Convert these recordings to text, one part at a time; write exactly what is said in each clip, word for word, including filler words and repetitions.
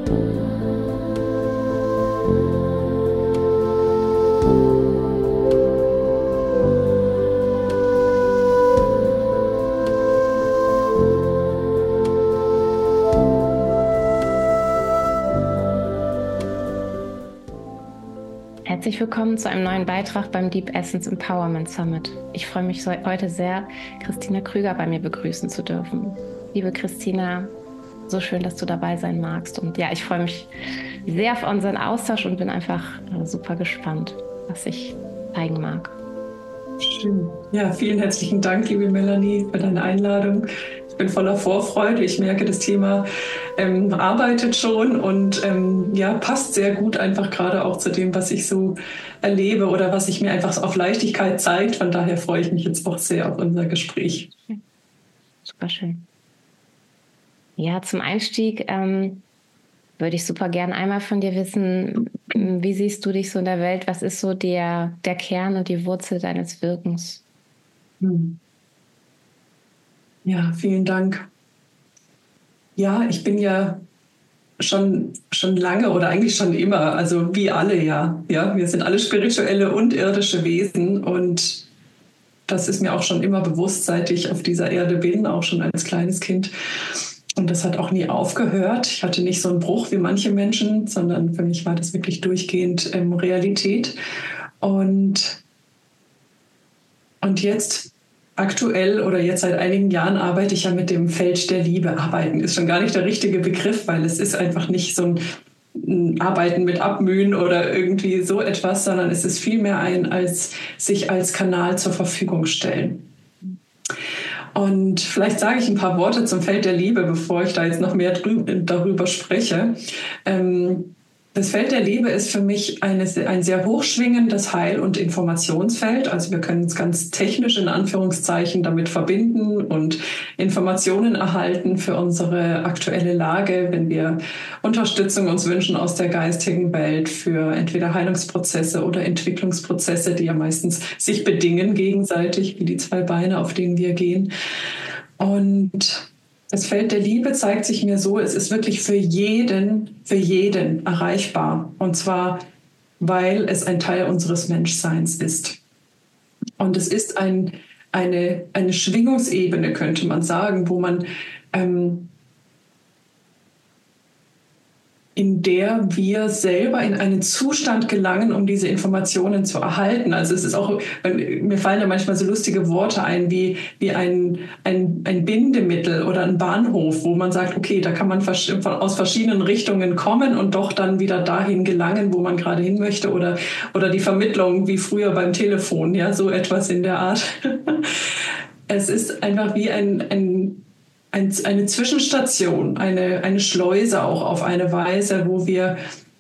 Herzlich willkommen zu einem neuen Beitrag beim Deep Essence Empowerment Summit. Ich freue mich heute sehr, Christina Krüger bei mir begrüßen zu dürfen. Liebe Christina, so schön, dass du dabei sein magst. Und ja, ich freue mich sehr auf unseren Austausch und bin einfach super gespannt, was ich zeigen mag. Schön. Ja, vielen herzlichen Dank, liebe Melanie, für deine Einladung. Ich bin voller Vorfreude. Ich merke, das Thema ähm, arbeitet schon und ähm, ja, passt sehr gut einfach gerade auch zu dem, was ich so erlebe oder was sich mir einfach auf Leichtigkeit zeigt. Von daher freue ich mich jetzt auch sehr auf unser Gespräch. Ja, super schön. Ja, zum Einstieg ähm, würde ich super gern einmal von dir wissen, wie siehst du dich so in der Welt? Was ist so der, der Kern und die Wurzel deines Wirkens? Hm. Ja, vielen Dank. Ja, ich bin ja schon, schon lange oder eigentlich schon immer, also wie alle ja, ja, wir sind alle spirituelle und irdische Wesen und das ist mir auch schon immer bewusst, seit ich auf dieser Erde bin, auch schon als kleines Kind. Und das hat auch nie aufgehört. Ich hatte nicht so einen Bruch wie manche Menschen, sondern für mich war das wirklich durchgehend ähm, Realität. Und, und jetzt aktuell oder jetzt seit einigen Jahren arbeite ich ja mit dem Feld der Liebe. Arbeiten ist schon gar nicht der richtige Begriff, weil es ist einfach nicht so ein, ein Arbeiten mit Abmühen oder irgendwie so etwas, sondern es ist vielmehr ein als sich als Kanal zur Verfügung stellen. Und vielleicht sage ich ein paar Worte zum Feld der Liebe, bevor ich da jetzt noch mehr drü- darüber spreche. Ähm, Das Feld der Liebe ist für mich eine, ein sehr hochschwingendes Heil- und Informationsfeld. Also wir können uns ganz technisch in Anführungszeichen damit verbinden und Informationen erhalten für unsere aktuelle Lage, wenn wir Unterstützung uns wünschen aus der geistigen Welt für entweder Heilungsprozesse oder Entwicklungsprozesse, die ja meistens sich bedingen gegenseitig, wie die zwei Beine, auf denen wir gehen. Und das Feld der Liebe zeigt sich mir so, es ist wirklich für jeden, für jeden erreichbar. Und zwar, weil es ein Teil unseres Menschseins ist. Und es ist ein, eine, eine Schwingungsebene, könnte man sagen, wo man ähm, in der wir selber in einen Zustand gelangen, um diese Informationen zu erhalten. Also es ist auch, mir fallen da manchmal so lustige Worte ein, wie, wie ein, ein, ein Bindemittel oder ein Bahnhof, wo man sagt, okay, da kann man aus verschiedenen Richtungen kommen und doch dann wieder dahin gelangen, wo man gerade hin möchte, oder, oder die Vermittlung wie früher beim Telefon, ja, so etwas in der Art. Es ist einfach wie ein, ein eine Zwischenstation, eine, eine Schleuse auch auf eine Weise, wo wir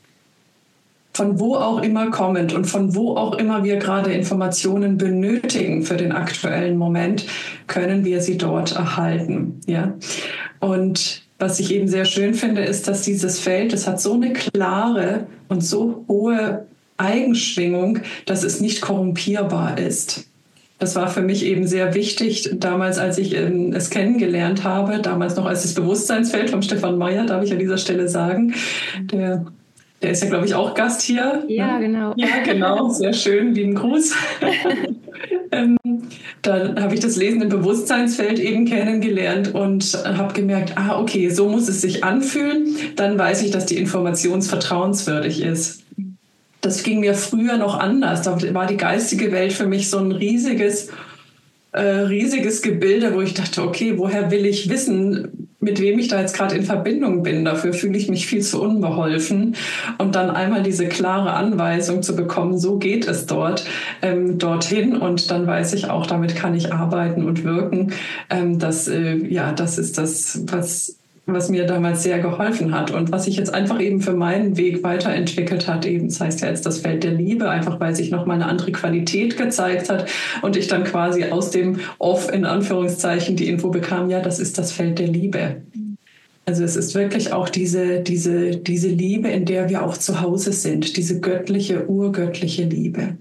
von wo auch immer kommend und von wo auch immer wir gerade Informationen benötigen für den aktuellen Moment, können wir sie dort erhalten. Ja? Und was ich eben sehr schön finde, ist, dass dieses Feld, es hat so eine klare und so hohe Eigenschwingung, dass es nicht korrumpierbar ist. Das war für mich eben sehr wichtig, damals, als ich ähm, es kennengelernt habe, damals noch als das Bewusstseinsfeld von Stefan Meyer, darf ich an dieser Stelle sagen. Der, der ist ja, glaube ich, auch Gast hier. Ja, ne? genau. Ja, genau, sehr schön, lieben Gruß. ähm, dann habe ich das Lesen im Bewusstseinsfeld eben kennengelernt und habe gemerkt, ah, okay, so muss es sich anfühlen. Dann weiß ich, dass die Information vertrauenswürdig ist. Das ging mir früher noch anders. Da war die geistige Welt für mich so ein riesiges, äh, riesiges Gebilde, wo ich dachte, okay, woher will ich wissen, mit wem ich da jetzt gerade in Verbindung bin? Dafür fühle ich mich viel zu unbeholfen. Und dann einmal diese klare Anweisung zu bekommen, so geht es dort, ähm, dorthin. Und dann weiß ich auch, damit kann ich arbeiten und wirken. Ähm, das, äh, ja, das ist das, was was mir damals sehr geholfen hat und was sich jetzt einfach eben für meinen Weg weiterentwickelt hat. Eben, das heißt ja jetzt das Feld der Liebe, einfach weil sich nochmal eine andere Qualität gezeigt hat und ich dann quasi aus dem Off in Anführungszeichen die Info bekam, ja, das ist das Feld der Liebe. Also es ist wirklich auch diese, diese, diese Liebe, in der wir auch zu Hause sind, diese göttliche, urgöttliche Liebe.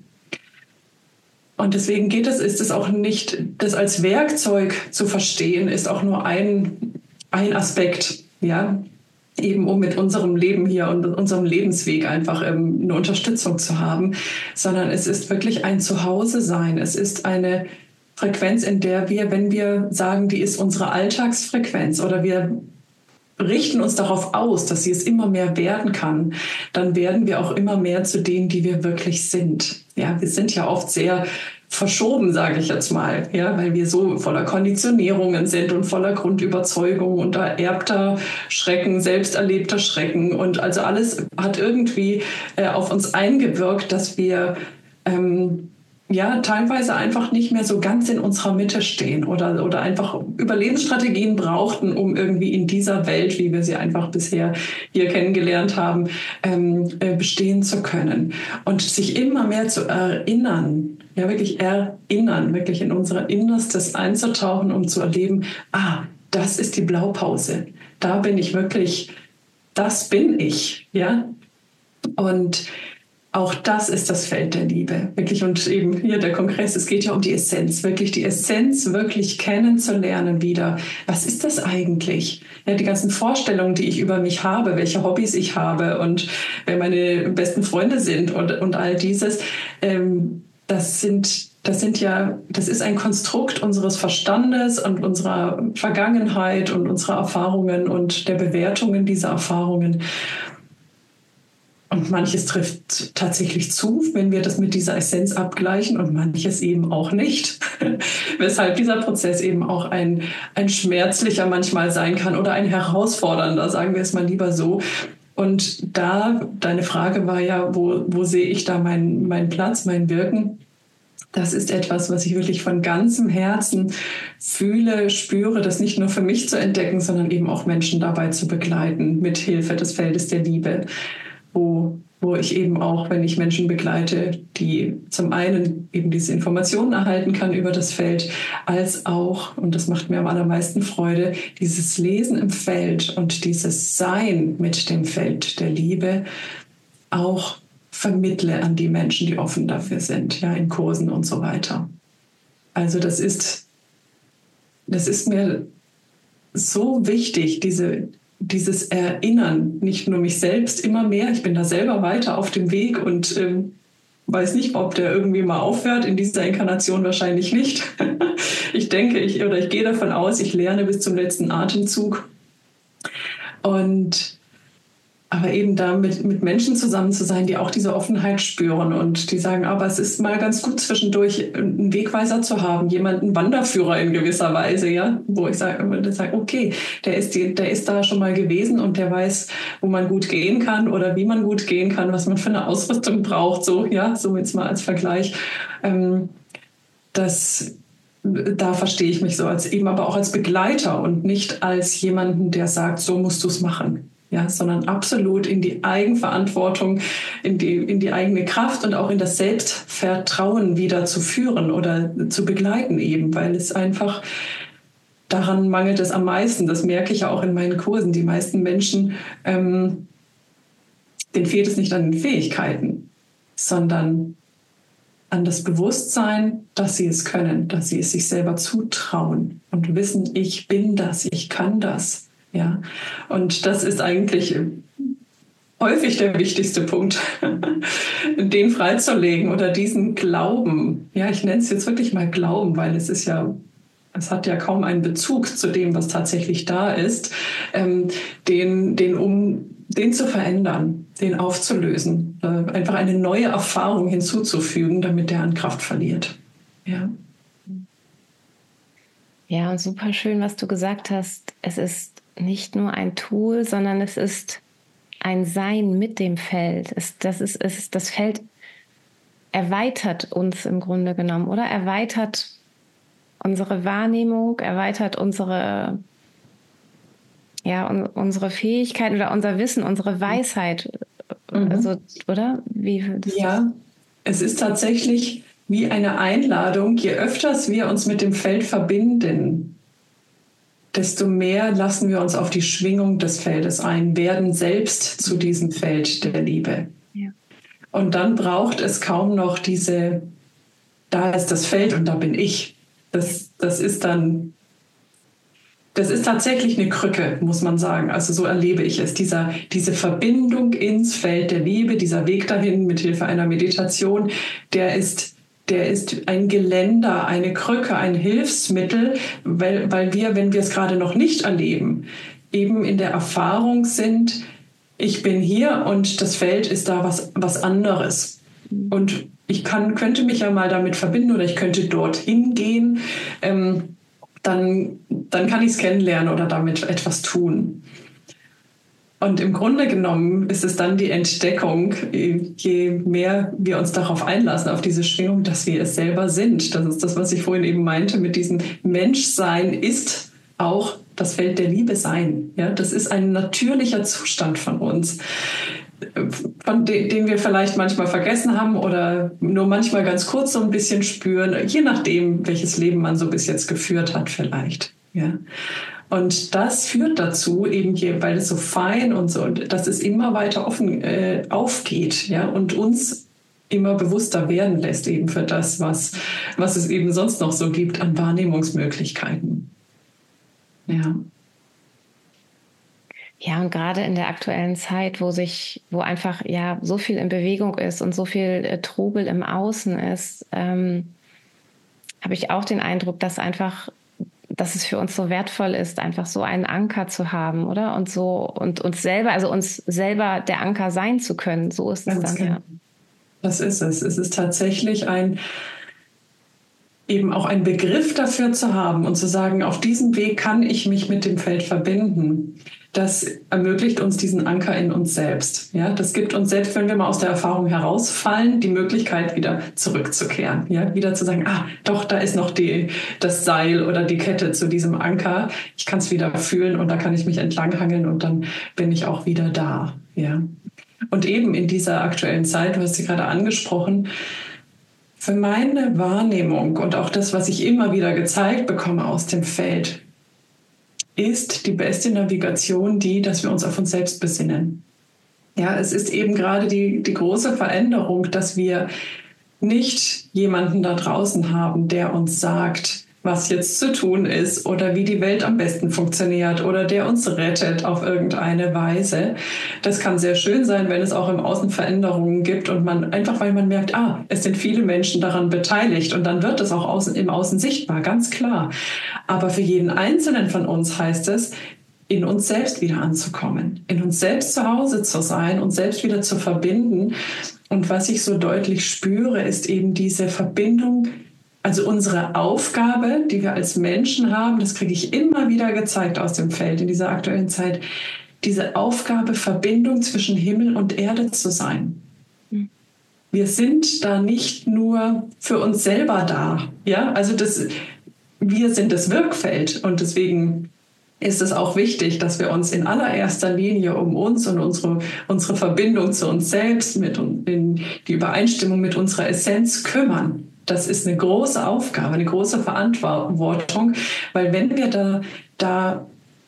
Und deswegen geht es, ist es auch nicht, das als Werkzeug zu verstehen, ist auch nur ein ein Aspekt, ja. eben um mit unserem Leben hier und unserem Lebensweg einfach ähm, eine Unterstützung zu haben, sondern es ist wirklich ein Zuhause sein. Es ist eine Frequenz, in der wir, wenn wir sagen, die ist unsere Alltagsfrequenz oder wir richten uns darauf aus, dass sie es immer mehr werden kann, dann werden wir auch immer mehr zu denen, die wir wirklich sind. Ja, wir sind ja oft sehr verschoben, sage ich jetzt mal, ja, weil wir so voller Konditionierungen sind und voller Grundüberzeugungen und ererbter Schrecken, selbst erlebter Schrecken und also alles hat irgendwie äh, auf uns eingewirkt, dass wir ähm, ja, teilweise einfach nicht mehr so ganz in unserer Mitte stehen oder, oder einfach Überlebensstrategien brauchten, um irgendwie in dieser Welt, wie wir sie einfach bisher hier kennengelernt haben, ähm, äh, bestehen zu können. Und sich immer mehr zu erinnern, ja wirklich erinnern, wirklich in unser Innerstes einzutauchen, um zu erleben, ah, das ist die Blaupause. Da bin ich wirklich, das bin ich, ja. Und auch das ist das Feld der Liebe, wirklich. Und eben hier der Kongress, es geht ja um die Essenz, wirklich die Essenz wirklich kennenzulernen wieder. Was ist das eigentlich? Ja, die ganzen Vorstellungen, die ich über mich habe, welche Hobbys ich habe und wer meine besten Freunde sind und, und all dieses, ähm, das sind Das sind ja, das ist ein Konstrukt unseres Verstandes und unserer Vergangenheit und unserer Erfahrungen und der Bewertungen dieser Erfahrungen. Und manches trifft tatsächlich zu, wenn wir das mit dieser Essenz abgleichen und manches eben auch nicht. Weshalb dieser Prozess eben auch ein, ein schmerzlicher manchmal sein kann oder ein herausfordernder, sagen wir es mal lieber so. Und da, deine Frage war ja, wo, wo sehe ich da meinen mein Platz, mein Wirken? Das ist etwas, was ich wirklich von ganzem Herzen fühle, spüre, das nicht nur für mich zu entdecken, sondern eben auch Menschen dabei zu begleiten, mit Hilfe des Feldes der Liebe. Wo, wo ich eben auch, wenn ich Menschen begleite, die zum einen eben diese Informationen erhalten kann über das Feld, als auch, und das macht mir am allermeisten Freude, dieses Lesen im Feld und dieses Sein mit dem Feld der Liebe auch vermittle an die Menschen, die offen dafür sind, ja, in Kursen und so weiter. Also das ist, das ist mir so wichtig, diese dieses Erinnern, nicht nur mich selbst immer mehr, ich bin da selber weiter auf dem Weg und ähm, weiß nicht, ob der irgendwie mal aufhört, in dieser Inkarnation wahrscheinlich nicht. Ich denke, ich, oder ich gehe davon aus, ich lerne bis zum letzten Atemzug. Und aber eben da mit, mit Menschen zusammen zu sein, die auch diese Offenheit spüren und die sagen, aber es ist mal ganz gut zwischendurch einen Wegweiser zu haben, jemanden Wanderführer in gewisser Weise, ja, wo ich sage, sage okay, der ist, die, der ist da schon mal gewesen und der weiß, wo man gut gehen kann oder wie man gut gehen kann, was man für eine Ausrüstung braucht, so, ja, so jetzt mal als Vergleich. Ähm, das Da verstehe ich mich so als eben aber auch als Begleiter und nicht als jemanden, der sagt, so musst du es machen. Ja, sondern absolut in die Eigenverantwortung, in die, in die eigene Kraft und auch in das Selbstvertrauen wieder zu führen oder zu begleiten eben, weil es einfach, daran mangelt es am meisten. Das merke ich ja auch in meinen Kursen. Die meisten Menschen, ähm, denen fehlt es nicht an den Fähigkeiten, sondern an das Bewusstsein, dass sie es können, dass sie es sich selber zutrauen und wissen, ich bin das, ich kann das. Ja, und das ist eigentlich häufig der wichtigste Punkt, den freizulegen oder diesen Glauben. Ja, ich nenne es jetzt wirklich mal Glauben, weil es ist ja, es hat ja kaum einen Bezug zu dem, was tatsächlich da ist, ähm, den, den, um den zu verändern, den aufzulösen, äh, einfach eine neue Erfahrung hinzuzufügen, damit der an Kraft verliert. Ja. Ja, und super schön, was du gesagt hast. Es ist nicht nur ein Tool, sondern es ist ein Sein mit dem Feld. Es, das, ist, es ist, das Feld erweitert uns im Grunde genommen, oder? Erweitert unsere Wahrnehmung, erweitert unsere, ja, un, unsere Fähigkeiten oder unser Wissen, unsere Weisheit. Mhm. Also, oder? Wie das ja, es ist tatsächlich wie eine Einladung. Je öfters wir uns mit dem Feld verbinden, desto mehr lassen wir uns auf die Schwingung des Feldes ein, werden selbst zu diesem Feld der Liebe. Ja. Und dann braucht es kaum noch diese, da ist das Feld und da bin ich. Das, das ist dann, das ist tatsächlich eine Krücke, muss man sagen. Also so erlebe ich es. Dieser, diese Verbindung ins Feld der Liebe, dieser Weg dahin mit Hilfe einer Meditation, der ist, der ist ein Geländer, eine Krücke, ein Hilfsmittel, weil, weil wir, wenn wir es gerade noch nicht erleben, eben in der Erfahrung sind, ich bin hier und das Feld ist da was, was anderes. Und ich kann, könnte mich ja mal damit verbinden oder ich könnte dorthin gehen. Ähm, dann, dann kann ich es kennenlernen oder damit etwas tun. Und im Grunde genommen ist es dann die Entdeckung, je mehr wir uns darauf einlassen, auf diese Schwingung, dass wir es selber sind. Das ist das, was ich vorhin eben meinte, mit diesem Menschsein ist auch das Feld der Liebe sein. Ja, das ist ein natürlicher Zustand von uns, von de- den wir vielleicht manchmal vergessen haben oder nur manchmal ganz kurz so ein bisschen spüren, je nachdem, welches Leben man so bis jetzt geführt hat vielleicht. Ja. Und das führt dazu, eben je, weil es so fein und so, dass es immer weiter offen äh, aufgeht, ja, und uns immer bewusster werden lässt eben für das, was, was es eben sonst noch so gibt an Wahrnehmungsmöglichkeiten. Ja. Ja, und gerade in der aktuellen Zeit, wo sich, wo einfach ja so viel in Bewegung ist und so viel äh, Trubel im Außen ist, ähm, habe ich auch den Eindruck, dass einfach, dass es für uns so wertvoll ist, einfach so einen Anker zu haben, oder? Und so und uns selber, also uns selber der Anker sein zu können. So ist es Ganz dann genau. ja. Das ist es. Es ist tatsächlich ein eben auch ein Begriff dafür zu haben und zu sagen, auf diesem Weg kann ich mich mit dem Feld verbinden. Das ermöglicht uns diesen Anker in uns selbst. Ja, das gibt uns, selbst wenn wir mal aus der Erfahrung herausfallen, die Möglichkeit, wieder zurückzukehren. Ja, wieder zu sagen, ah, doch, da ist noch die, das Seil oder die Kette zu diesem Anker. Ich kann es wieder fühlen und da kann ich mich entlanghangeln und dann bin ich auch wieder da. Ja. Und eben in dieser aktuellen Zeit, du hast sie gerade angesprochen, für meine Wahrnehmung und auch das, was ich immer wieder gezeigt bekomme aus dem Feld, ist die beste Navigation die, dass wir uns auf uns selbst besinnen. Ja, es ist eben gerade die, die große Veränderung, dass wir nicht jemanden da draußen haben, der uns sagt, was jetzt zu tun ist oder wie die Welt am besten funktioniert oder der uns rettet auf irgendeine Weise. Das kann sehr schön sein, wenn es auch im Außen Veränderungen gibt und man einfach, weil man merkt, ah, es sind viele Menschen daran beteiligt und dann wird es auch außen, im Außen sichtbar, ganz klar. Aber für jeden Einzelnen von uns heißt es, in uns selbst wieder anzukommen, in uns selbst zu Hause zu sein und selbst wieder zu verbinden. Und was ich so deutlich spüre, ist eben diese Verbindung. Also unsere Aufgabe, die wir als Menschen haben, das kriege ich immer wieder gezeigt aus dem Feld in dieser aktuellen Zeit, diese Aufgabe, Verbindung zwischen Himmel und Erde zu sein. Wir sind da nicht nur für uns selber da. Ja? Also das, wir sind das Wirkfeld und deswegen ist es auch wichtig, dass wir uns in allererster Linie um uns und unsere, unsere Verbindung zu uns selbst, mit in die Übereinstimmung mit unserer Essenz kümmern. Das ist eine große Aufgabe, eine große Verantwortung, weil wenn wir da, da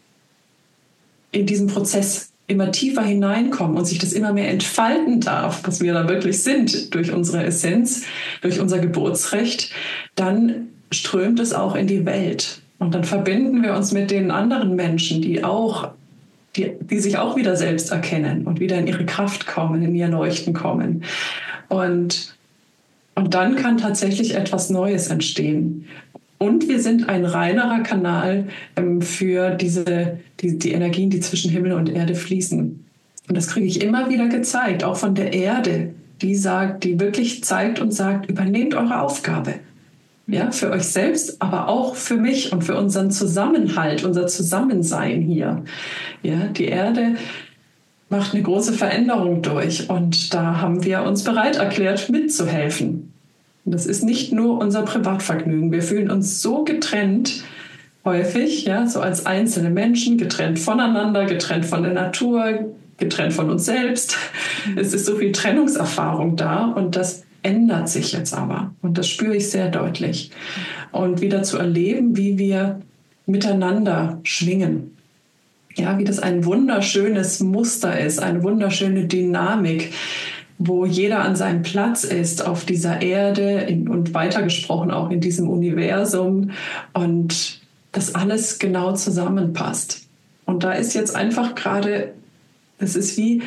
in diesen Prozess immer tiefer hineinkommen und sich das immer mehr entfalten darf, was wir da wirklich sind durch unsere Essenz, durch unser Geburtsrecht, dann strömt es auch in die Welt. Und dann verbinden wir uns mit den anderen Menschen, die auch, die, die sich auch wieder selbst erkennen und wieder in ihre Kraft kommen, in ihr Leuchten kommen. Und Und dann kann tatsächlich etwas Neues entstehen. Und wir sind ein reinerer Kanal ähm, für diese, die, die Energien, die zwischen Himmel und Erde fließen. Und das kriege ich immer wieder gezeigt, auch von der Erde, die sagt, die wirklich zeigt und sagt, übernehmt eure Aufgabe. Ja, für euch selbst, aber auch für mich und für unseren Zusammenhalt, unser Zusammensein hier. Ja, die Erde macht eine große Veränderung durch und da haben wir uns bereit erklärt, mitzuhelfen. Und das ist nicht nur unser Privatvergnügen. Wir fühlen uns so getrennt, häufig, ja, so als einzelne Menschen, getrennt voneinander, getrennt von der Natur, getrennt von uns selbst. Es ist so viel Trennungserfahrung da und das ändert sich jetzt aber. Und das spüre ich sehr deutlich. Und wieder zu erleben, wie wir miteinander schwingen. Ja, wie das ein wunderschönes Muster ist, eine wunderschöne Dynamik, wo jeder an seinem Platz ist auf dieser Erde in, und weitergesprochen auch in diesem Universum und dass alles genau zusammenpasst. Und da ist jetzt einfach gerade, es ist wie,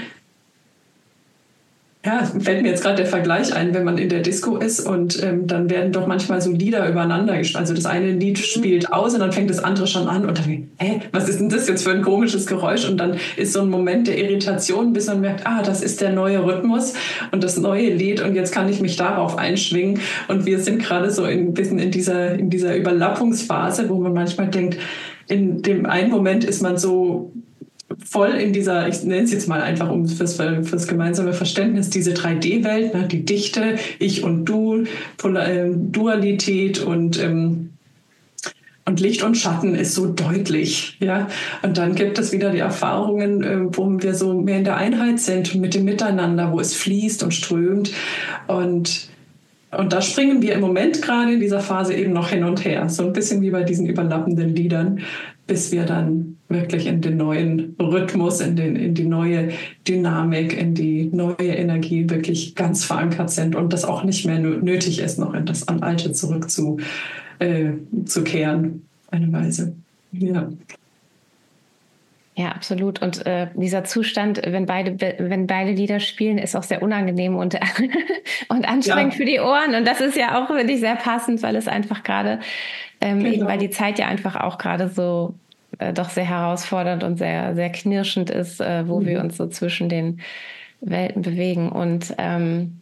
ja, fällt mir jetzt gerade der Vergleich ein, wenn man in der Disco ist und ähm, dann werden doch manchmal so Lieder übereinander gespielt. Also das eine Lied spielt aus und dann fängt das andere schon an und dann, hä, was ist denn das jetzt für ein komisches Geräusch? Und dann ist so ein Moment der Irritation, bis man merkt, ah, das ist der neue Rhythmus und das neue Lied und jetzt kann ich mich darauf einschwingen. Und wir sind gerade so ein bisschen in dieser, in dieser Überlappungsphase, wo man manchmal denkt, in dem einen Moment ist man so voll in dieser, ich nenne es jetzt mal einfach um fürs, fürs gemeinsame Verständnis, diese drei D-Welt, ne, die Dichte, ich und du, Polar, äh, Dualität und, ähm, und Licht und Schatten ist so deutlich. Ja? Und dann gibt es wieder die Erfahrungen, äh, wo wir so mehr in der Einheit sind, mit dem Miteinander, wo es fließt und strömt. Und Und da springen wir im Moment gerade in dieser Phase eben noch hin und her. So ein bisschen wie bei diesen überlappenden Liedern, bis wir dann wirklich in den neuen Rhythmus, in, den, in die neue Dynamik, in die neue Energie wirklich ganz verankert sind und das auch nicht mehr nötig ist, noch in das Alte zurückzukehren, äh, zu kehren, eine Weise. Ja. Ja, absolut. Und äh, dieser Zustand, wenn beide, wenn beide Lieder spielen, ist auch sehr unangenehm und, und anstrengend ja. für die Ohren. Und das ist ja auch wirklich sehr passend, weil es einfach gerade, ähm, genau. eben weil die Zeit ja einfach auch gerade so äh, doch sehr herausfordernd und sehr, sehr knirschend ist, äh, wo mhm. wir uns so zwischen den Welten bewegen. Und ähm,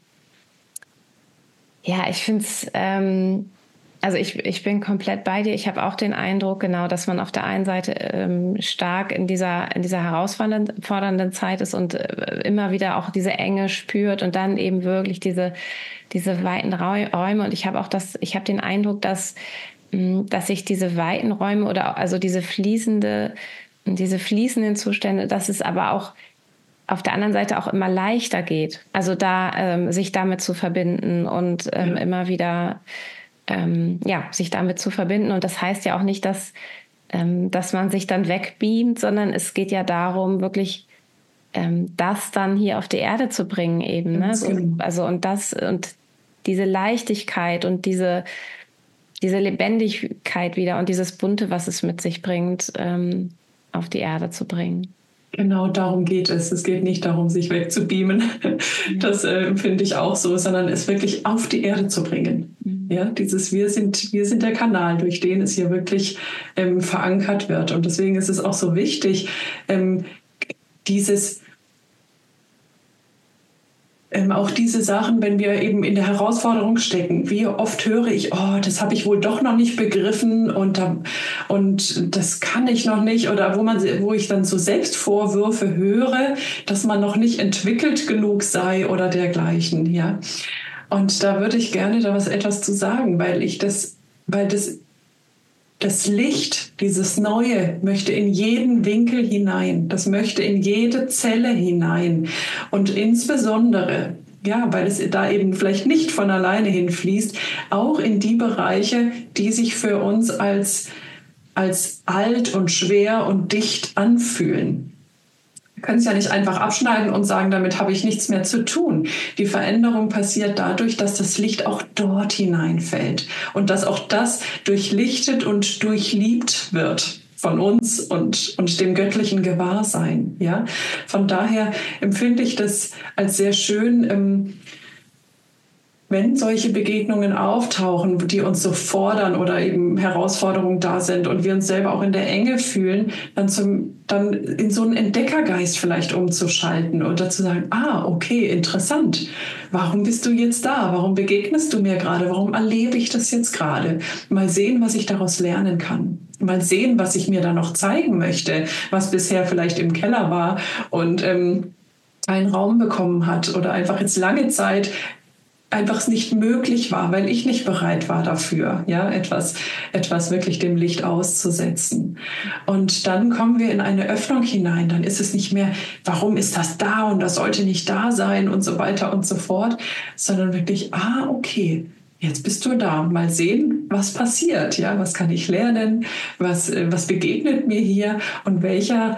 ja, ich finde es, ähm, also ich, ich bin komplett bei dir. Ich habe auch den Eindruck, genau, dass man auf der einen Seite ähm, stark in dieser, in dieser herausfordernden Zeit ist und äh, immer wieder auch diese Enge spürt und dann eben wirklich diese, diese weiten Räume. Und ich habe auch das, ich habe den Eindruck, dass, mh, dass sich diese weiten Räume oder also diese fließende, diese fließenden Zustände, dass es aber auch auf der anderen Seite auch immer leichter geht. Also da ähm, sich damit zu verbinden und ähm, ja. immer wieder Ähm, ja, sich damit zu verbinden. Und das heißt ja auch nicht, dass, ähm, dass man sich dann wegbeamt, sondern es geht ja darum, wirklich ähm, das dann hier auf die Erde zu bringen eben. Ne? So, also und das und diese Leichtigkeit und diese, diese Lebendigkeit wieder und dieses Bunte, was es mit sich bringt, ähm, auf die Erde zu bringen. Genau darum geht es. Es geht nicht darum, sich wegzubeamen. Das äh, empfinde ich auch so, sondern es wirklich auf die Erde zu bringen. Mhm. Ja, dieses wir sind, wir sind der Kanal, durch den es hier wirklich ähm, verankert wird. Und deswegen ist es auch so wichtig, ähm, dieses Ähm, auch diese Sachen, wenn wir eben in der Herausforderung stecken, wie oft höre ich, oh, das habe ich wohl doch noch nicht begriffen und, und das kann ich noch nicht, oder wo man, wo ich dann so Selbstvorwürfe höre, dass man noch nicht entwickelt genug sei oder dergleichen, ja. Und da würde ich gerne da was etwas zu sagen, weil ich das, weil das Das Licht, dieses Neue, möchte in jeden Winkel hinein. Das möchte in jede Zelle hinein. Und insbesondere, ja, weil es da eben vielleicht nicht von alleine hinfließt, auch in die Bereiche, die sich für uns als, als alt und schwer und dicht anfühlen. Wir können es ja nicht einfach abschneiden und sagen, damit habe ich nichts mehr zu tun. Die Veränderung passiert dadurch, dass das Licht auch dort hineinfällt und dass auch das durchlichtet und durchliebt wird von uns und, und dem göttlichen Gewahrsein. Ja? Von daher empfinde ich das als sehr schön, ähm, wenn solche Begegnungen auftauchen, die uns so fordern oder eben Herausforderungen da sind und wir uns selber auch in der Enge fühlen, dann, zum, dann in so einen Entdeckergeist vielleicht umzuschalten oder zu sagen, ah, okay, interessant. Warum bist du jetzt da? Warum begegnest du mir gerade? Warum erlebe ich das jetzt gerade? Mal sehen, was ich daraus lernen kann. Mal sehen, was ich mir da noch zeigen möchte, was bisher vielleicht im Keller war und ähm, einen Raum bekommen hat oder einfach jetzt lange Zeit einfach es nicht möglich war, weil ich nicht bereit war dafür, ja, etwas, etwas wirklich dem Licht auszusetzen. Und dann kommen wir in eine Öffnung hinein. Dann ist es nicht mehr, warum ist das da und das sollte nicht da sein und so weiter und so fort, sondern wirklich, ah, okay, jetzt bist du da. Mal sehen, was passiert, ja, was kann ich lernen, was, was begegnet mir hier und welcher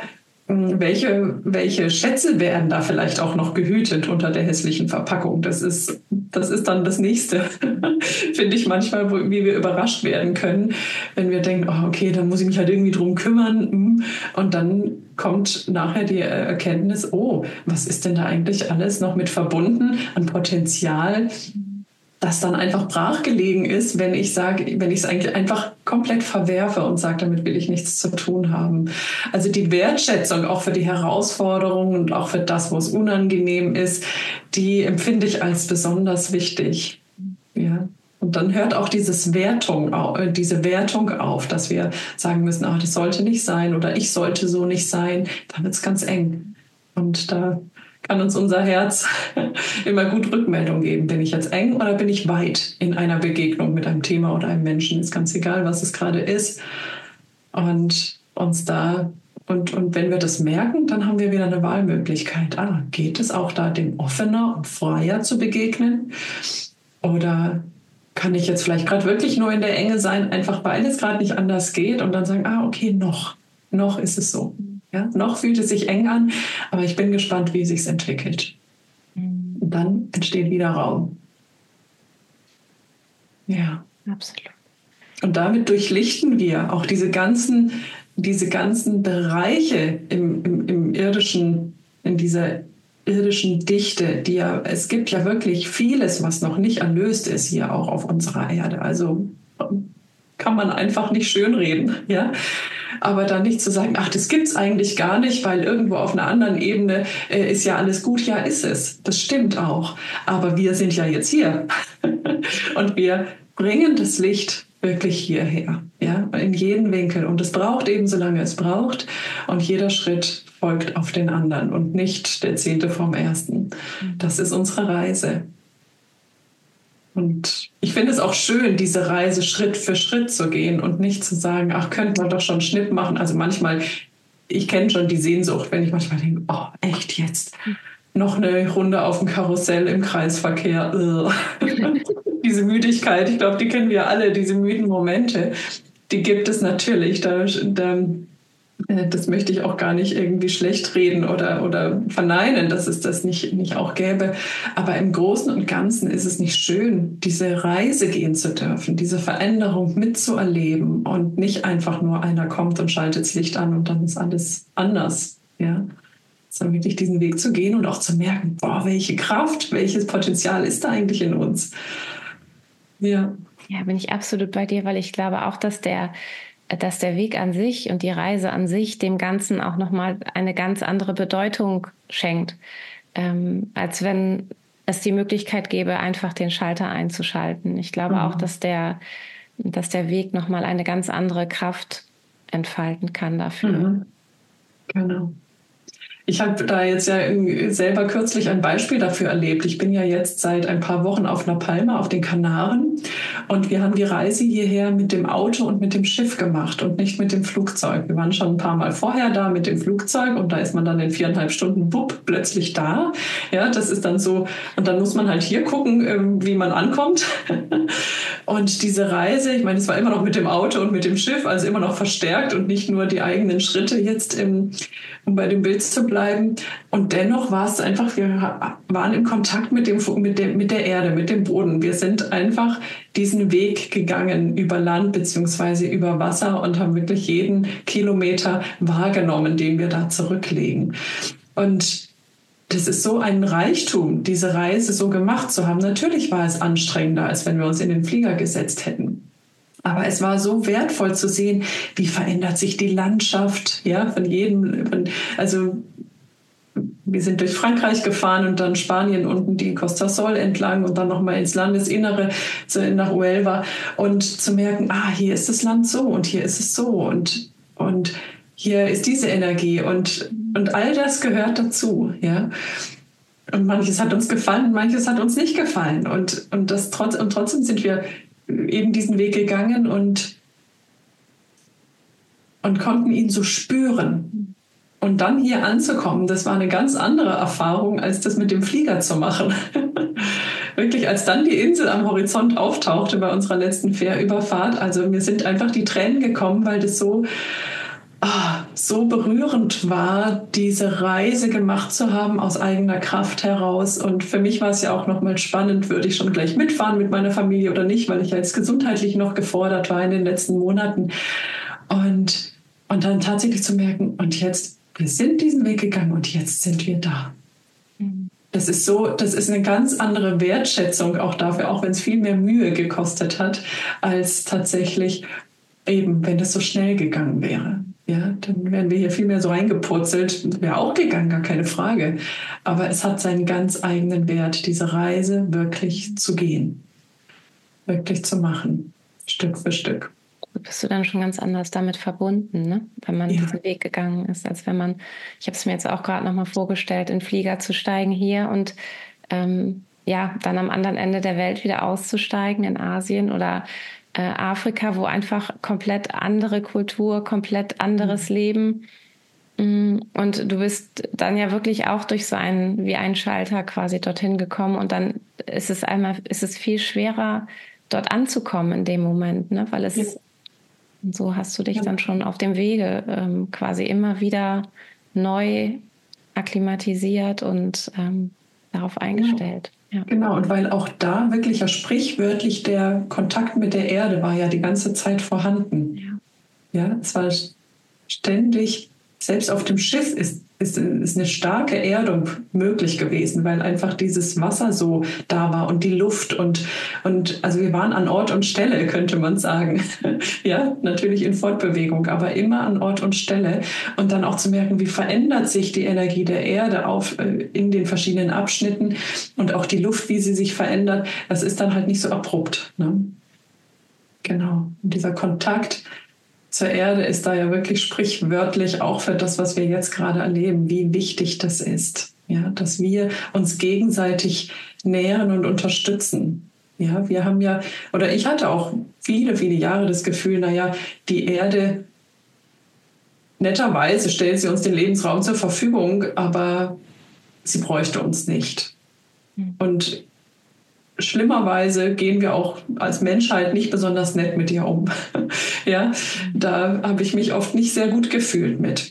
welche, welche Schätze werden da vielleicht auch noch gehütet unter der hässlichen Verpackung? Das ist, das ist dann das Nächste, finde ich manchmal, wo, wie wir überrascht werden können, wenn wir denken, oh, okay, dann muss ich mich halt irgendwie drum kümmern. Und dann kommt nachher die Erkenntnis, oh, was ist denn da eigentlich alles noch mit verbunden an Potenzial, das dann einfach brachgelegen ist, wenn ich sage, wenn ich es eigentlich einfach komplett verwerfe und sage, damit will ich nichts zu tun haben. Also die Wertschätzung auch für die Herausforderungen und auch für das, wo es unangenehm ist, die empfinde ich als besonders wichtig. Ja. Und dann hört auch dieses Wertung, diese Wertung auf, dass wir sagen müssen, ah, das sollte nicht sein oder ich sollte so nicht sein. Dann wird es ganz eng. Und da kann uns unser Herz immer gut Rückmeldung geben. Bin ich jetzt eng oder bin ich weit in einer Begegnung mit einem Thema oder einem Menschen? Ist ganz egal, was es gerade ist. Und uns da, und, und wenn wir das merken, dann haben wir wieder eine Wahlmöglichkeit. Ah, geht es auch da, dem offener und freier zu begegnen? Oder kann ich jetzt vielleicht gerade wirklich nur in der Enge sein, einfach weil es gerade nicht anders geht und dann sagen, ah, okay, noch, noch ist es so. Ja, noch fühlt es sich eng an, aber ich bin gespannt, wie es sich entwickelt. Und dann entsteht wieder Raum. Ja, absolut. Und damit durchlichten wir auch diese ganzen, diese ganzen Bereiche im, im, im irdischen, in dieser irdischen Dichte, die ja, es gibt ja wirklich vieles, was noch nicht erlöst ist hier auch auf unserer Erde. Also kann man einfach nicht schönreden, ja. Aber dann nicht zu sagen, ach, das gibt's eigentlich gar nicht, weil irgendwo auf einer anderen Ebene äh, ist ja alles gut. Ja, ist es. Das stimmt auch. Aber wir sind ja jetzt hier. Und wir bringen das Licht wirklich hierher, ja, in jeden Winkel. Und es braucht eben, solange es braucht. Und jeder Schritt folgt auf den anderen und nicht der zehnte vom ersten. Das ist unsere Reise. Und ich finde es auch schön, diese Reise Schritt für Schritt zu gehen und nicht zu sagen, ach, könnte man doch schon einen Schnitt machen. Also manchmal, ich kenne schon die Sehnsucht, wenn ich manchmal denke, oh, echt jetzt? Noch eine Runde auf dem Karussell im Kreisverkehr. Diese Müdigkeit, ich glaube, die kennen wir alle, diese müden Momente, die gibt es natürlich. Da, da, das möchte ich auch gar nicht irgendwie schlecht reden oder, oder verneinen, dass es das nicht, nicht auch gäbe. Aber im Großen und Ganzen ist es nicht schön, diese Reise gehen zu dürfen, diese Veränderung mitzuerleben und nicht einfach nur einer kommt und schaltet das Licht an und dann ist alles anders. Ja? Sondern wirklich diesen Weg zu gehen und auch zu merken, boah, welche Kraft, welches Potenzial ist da eigentlich in uns? Ja. Ja, bin ich absolut bei dir, weil ich glaube auch, dass der dass der Weg an sich und die Reise an sich dem Ganzen auch nochmal eine ganz andere Bedeutung schenkt, ähm, als wenn es die Möglichkeit gäbe, einfach den Schalter einzuschalten. Ich glaube mhm. auch, dass der, dass der Weg nochmal eine ganz andere Kraft entfalten kann dafür. Mhm. Genau. Ich habe da jetzt ja selber kürzlich ein Beispiel dafür erlebt. Ich bin ja jetzt seit ein paar Wochen auf La Palma, auf den Kanaren. Und wir haben die Reise hierher mit dem Auto und mit dem Schiff gemacht und nicht mit dem Flugzeug. Wir waren schon ein paar Mal vorher da mit dem Flugzeug und da ist man dann in viereinhalb Stunden wupp, plötzlich da. Ja, das ist dann so. Und dann muss man halt hier gucken, wie man ankommt. Und diese Reise, ich meine, es war immer noch mit dem Auto und mit dem Schiff, also immer noch verstärkt und nicht nur die eigenen Schritte jetzt im, um bei dem Bild zu bleiben. Und dennoch war es einfach, wir waren in Kontakt mit dem, mit der, mit der Erde, mit dem Boden. Wir sind einfach diesen Weg gegangen über Land beziehungsweise über Wasser und haben wirklich jeden Kilometer wahrgenommen, den wir da zurücklegen. Und das ist so ein Reichtum, diese Reise so gemacht zu haben. Natürlich war es anstrengender, als wenn wir uns in den Flieger gesetzt hätten. Aber es war so wertvoll zu sehen, wie verändert sich die Landschaft, ja, von jedem, von, also wir sind durch Frankreich gefahren und dann Spanien unten die Costa Sol entlang und dann nochmal ins Landesinnere nach Huelva und zu merken, ah, hier ist das Land so und hier ist es so und, und hier ist diese Energie und, und all das gehört dazu, ja. Und manches hat uns gefallen, manches hat uns nicht gefallen und, und, das trotz, und trotzdem sind wir eben diesen Weg gegangen und, und konnten ihn so spüren. Und dann hier anzukommen, das war eine ganz andere Erfahrung, als das mit dem Flieger zu machen. Wirklich, als dann die Insel am Horizont auftauchte bei unserer letzten Fährüberfahrt, also mir sind einfach die Tränen gekommen, weil das so, ah, so berührend war, diese Reise gemacht zu haben aus eigener Kraft heraus. Und für mich war es ja auch nochmal spannend, würde ich schon gleich mitfahren mit meiner Familie oder nicht, weil ich ja jetzt gesundheitlich noch gefordert war in den letzten Monaten. Und, und dann tatsächlich zu merken, und jetzt, wir sind diesen Weg gegangen und jetzt sind wir da. Mhm. Das ist so, das ist eine ganz andere Wertschätzung auch dafür, auch wenn es viel mehr Mühe gekostet hat, als tatsächlich eben, wenn es so schnell gegangen wäre. Ja, dann wären wir hier viel mehr so reingepurzelt. Wäre auch gegangen, gar keine Frage. Aber es hat seinen ganz eigenen Wert, diese Reise wirklich zu gehen, wirklich zu machen, Stück für Stück. Bist du dann schon ganz anders damit verbunden, ne? Wenn man ja. diesen Weg gegangen ist, als wenn man, ich habe es mir jetzt auch gerade nochmal vorgestellt, in den Flieger zu steigen hier und ähm, ja, dann am anderen Ende der Welt wieder auszusteigen, in Asien oder äh, Afrika, wo einfach komplett andere Kultur, komplett anderes mhm. Leben. Und du bist dann ja wirklich auch durch so einen, wie einen Schalter quasi dorthin gekommen und dann ist es einmal, ist es viel schwerer, dort anzukommen in dem Moment, ne? Weil es ja. Und so hast du dich ja. dann schon auf dem Wege ähm, quasi immer wieder neu akklimatisiert und ähm, darauf eingestellt. Ja. Ja. Genau, und weil auch da wirklich ja sprichwörtlich der Kontakt mit der Erde war ja die ganze Zeit vorhanden. Ja, ja, es war ständig, selbst auf dem Schiff ist, ist, ist eine starke Erdung möglich gewesen, weil einfach dieses Wasser so da war und die Luft und, und also wir waren an Ort und Stelle, könnte man sagen. Ja, natürlich in Fortbewegung, aber immer an Ort und Stelle und dann auch zu merken, wie verändert sich die Energie der Erde auf, in den verschiedenen Abschnitten und auch die Luft, wie sie sich verändert, das ist dann halt nicht so abrupt. Ne? Genau, und dieser Kontakt zur Erde ist da ja wirklich sprichwörtlich auch für das, was wir jetzt gerade erleben, wie wichtig das ist, ja, dass wir uns gegenseitig nähren und unterstützen. Ja, wir haben ja, oder ich hatte auch viele, viele Jahre das Gefühl, naja, die Erde, netterweise stellt sie uns den Lebensraum zur Verfügung, aber sie bräuchte uns nicht. Und schlimmerweise gehen wir auch als Menschheit nicht besonders nett mit ihr um. Ja, da habe ich mich oft nicht sehr gut gefühlt mit.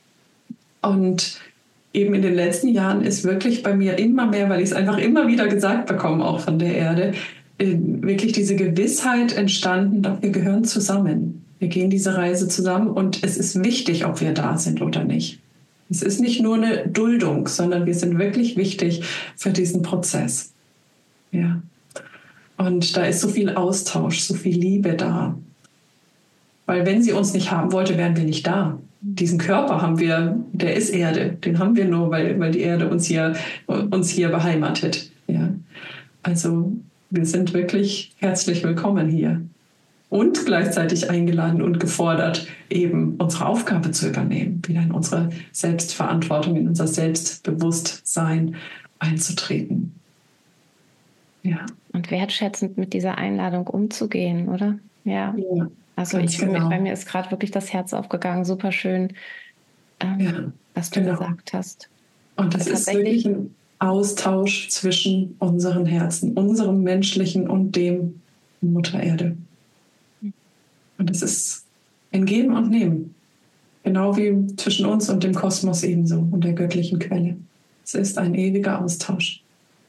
Und eben in den letzten Jahren ist wirklich bei mir immer mehr, weil ich es einfach immer wieder gesagt bekomme, auch von der Erde, wirklich diese Gewissheit entstanden, doch wir gehören zusammen. Wir gehen diese Reise zusammen und es ist wichtig, ob wir da sind oder nicht. Es ist nicht nur eine Duldung, sondern wir sind wirklich wichtig für diesen Prozess. Ja. Und da ist so viel Austausch, so viel Liebe da. Weil wenn sie uns nicht haben wollte, wären wir nicht da. Diesen Körper haben wir, der ist Erde. Den haben wir nur, weil, weil die Erde uns hier, uns hier beheimatet. Ja. Also wir sind wirklich herzlich willkommen hier. Und gleichzeitig eingeladen und gefordert, eben unsere Aufgabe zu übernehmen, wieder in unsere Selbstverantwortung, in unser Selbstbewusstsein einzutreten. Ja. Und wertschätzend mit dieser Einladung umzugehen, oder? Ja. ja also ich, genau. bei mir ist gerade wirklich das Herz aufgegangen. Super schön, ähm, ja, was du genau. gesagt hast. Und das ist wirklich ein Austausch zwischen unseren Herzen, unserem menschlichen und dem Mutter Erde. Und es ist ein Geben und Nehmen. Genau wie zwischen uns und dem Kosmos ebenso und der göttlichen Quelle. Es ist ein ewiger Austausch.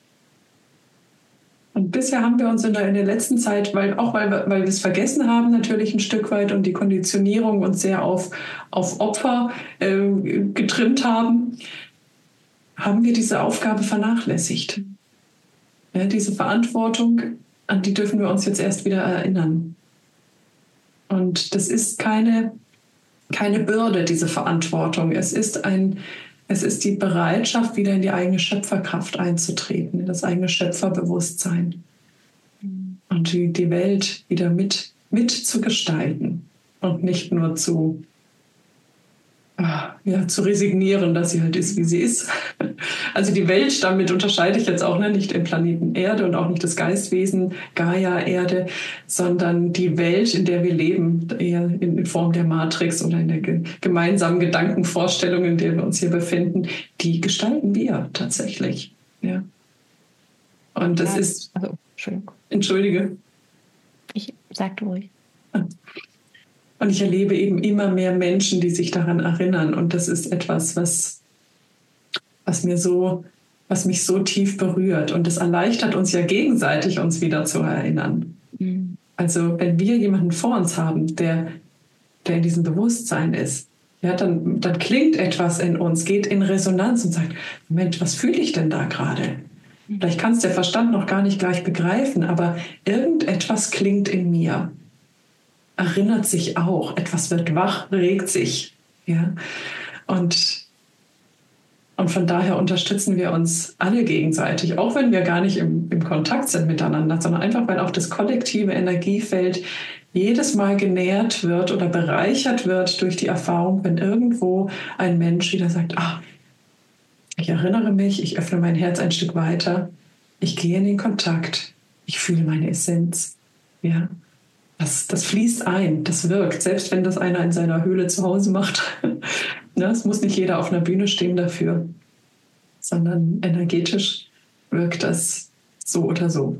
Und bisher haben wir uns in der, in der letzten Zeit, weil, auch weil, weil wir es vergessen haben, natürlich ein Stück weit und die Konditionierung uns sehr auf, auf Opfer äh, getrimmt haben, haben wir diese Aufgabe vernachlässigt. Ja, diese Verantwortung, an die dürfen wir uns jetzt erst wieder erinnern. Und das ist keine, keine Bürde, diese Verantwortung. Es ist ein Es ist die Bereitschaft, wieder in die eigene Schöpferkraft einzutreten, in das eigene Schöpferbewusstsein und die, die Welt wieder mit, mit zu gestalten und nicht nur zu, ja, zu resignieren, dass sie halt ist, wie sie ist. Also die Welt, damit unterscheide ich jetzt auch ne, nicht den Planeten Erde und auch nicht das Geistwesen Gaia Erde, sondern die Welt, in der wir leben, eher in Form der Matrix oder in der ge- gemeinsamen Gedankenvorstellung, in der wir uns hier befinden, die gestalten wir tatsächlich. Ja. Und das ja, ist... Also, Entschuldigung. Entschuldige. Ich sag du ruhig. Und ich erlebe eben immer mehr Menschen, die sich daran erinnern. Und das ist etwas, was, was mir so, was mich so tief berührt. Und es erleichtert uns ja gegenseitig, uns wieder zu erinnern. Mhm. Also wenn wir jemanden vor uns haben, der, der in diesem Bewusstsein ist, ja, dann, dann klingt etwas in uns, geht in Resonanz und sagt, Mensch, was fühle ich denn da gerade? Vielleicht kann es der Verstand noch gar nicht gleich begreifen, aber irgendetwas klingt in mir, erinnert sich auch, etwas wird wach, regt sich. Ja? Und, und von daher unterstützen wir uns alle gegenseitig, auch wenn wir gar nicht im, im Kontakt sind miteinander, sondern einfach, weil auch das kollektive Energiefeld jedes Mal genährt wird oder bereichert wird durch die Erfahrung, wenn irgendwo ein Mensch wieder sagt, ah, ich erinnere mich, ich öffne mein Herz ein Stück weiter, ich gehe in den Kontakt, ich fühle meine Essenz. Ja, das, das fließt ein, das wirkt, selbst wenn das einer in seiner Höhle zu Hause macht. Es muss nicht jeder auf einer Bühne stehen dafür, sondern energetisch wirkt das so oder so.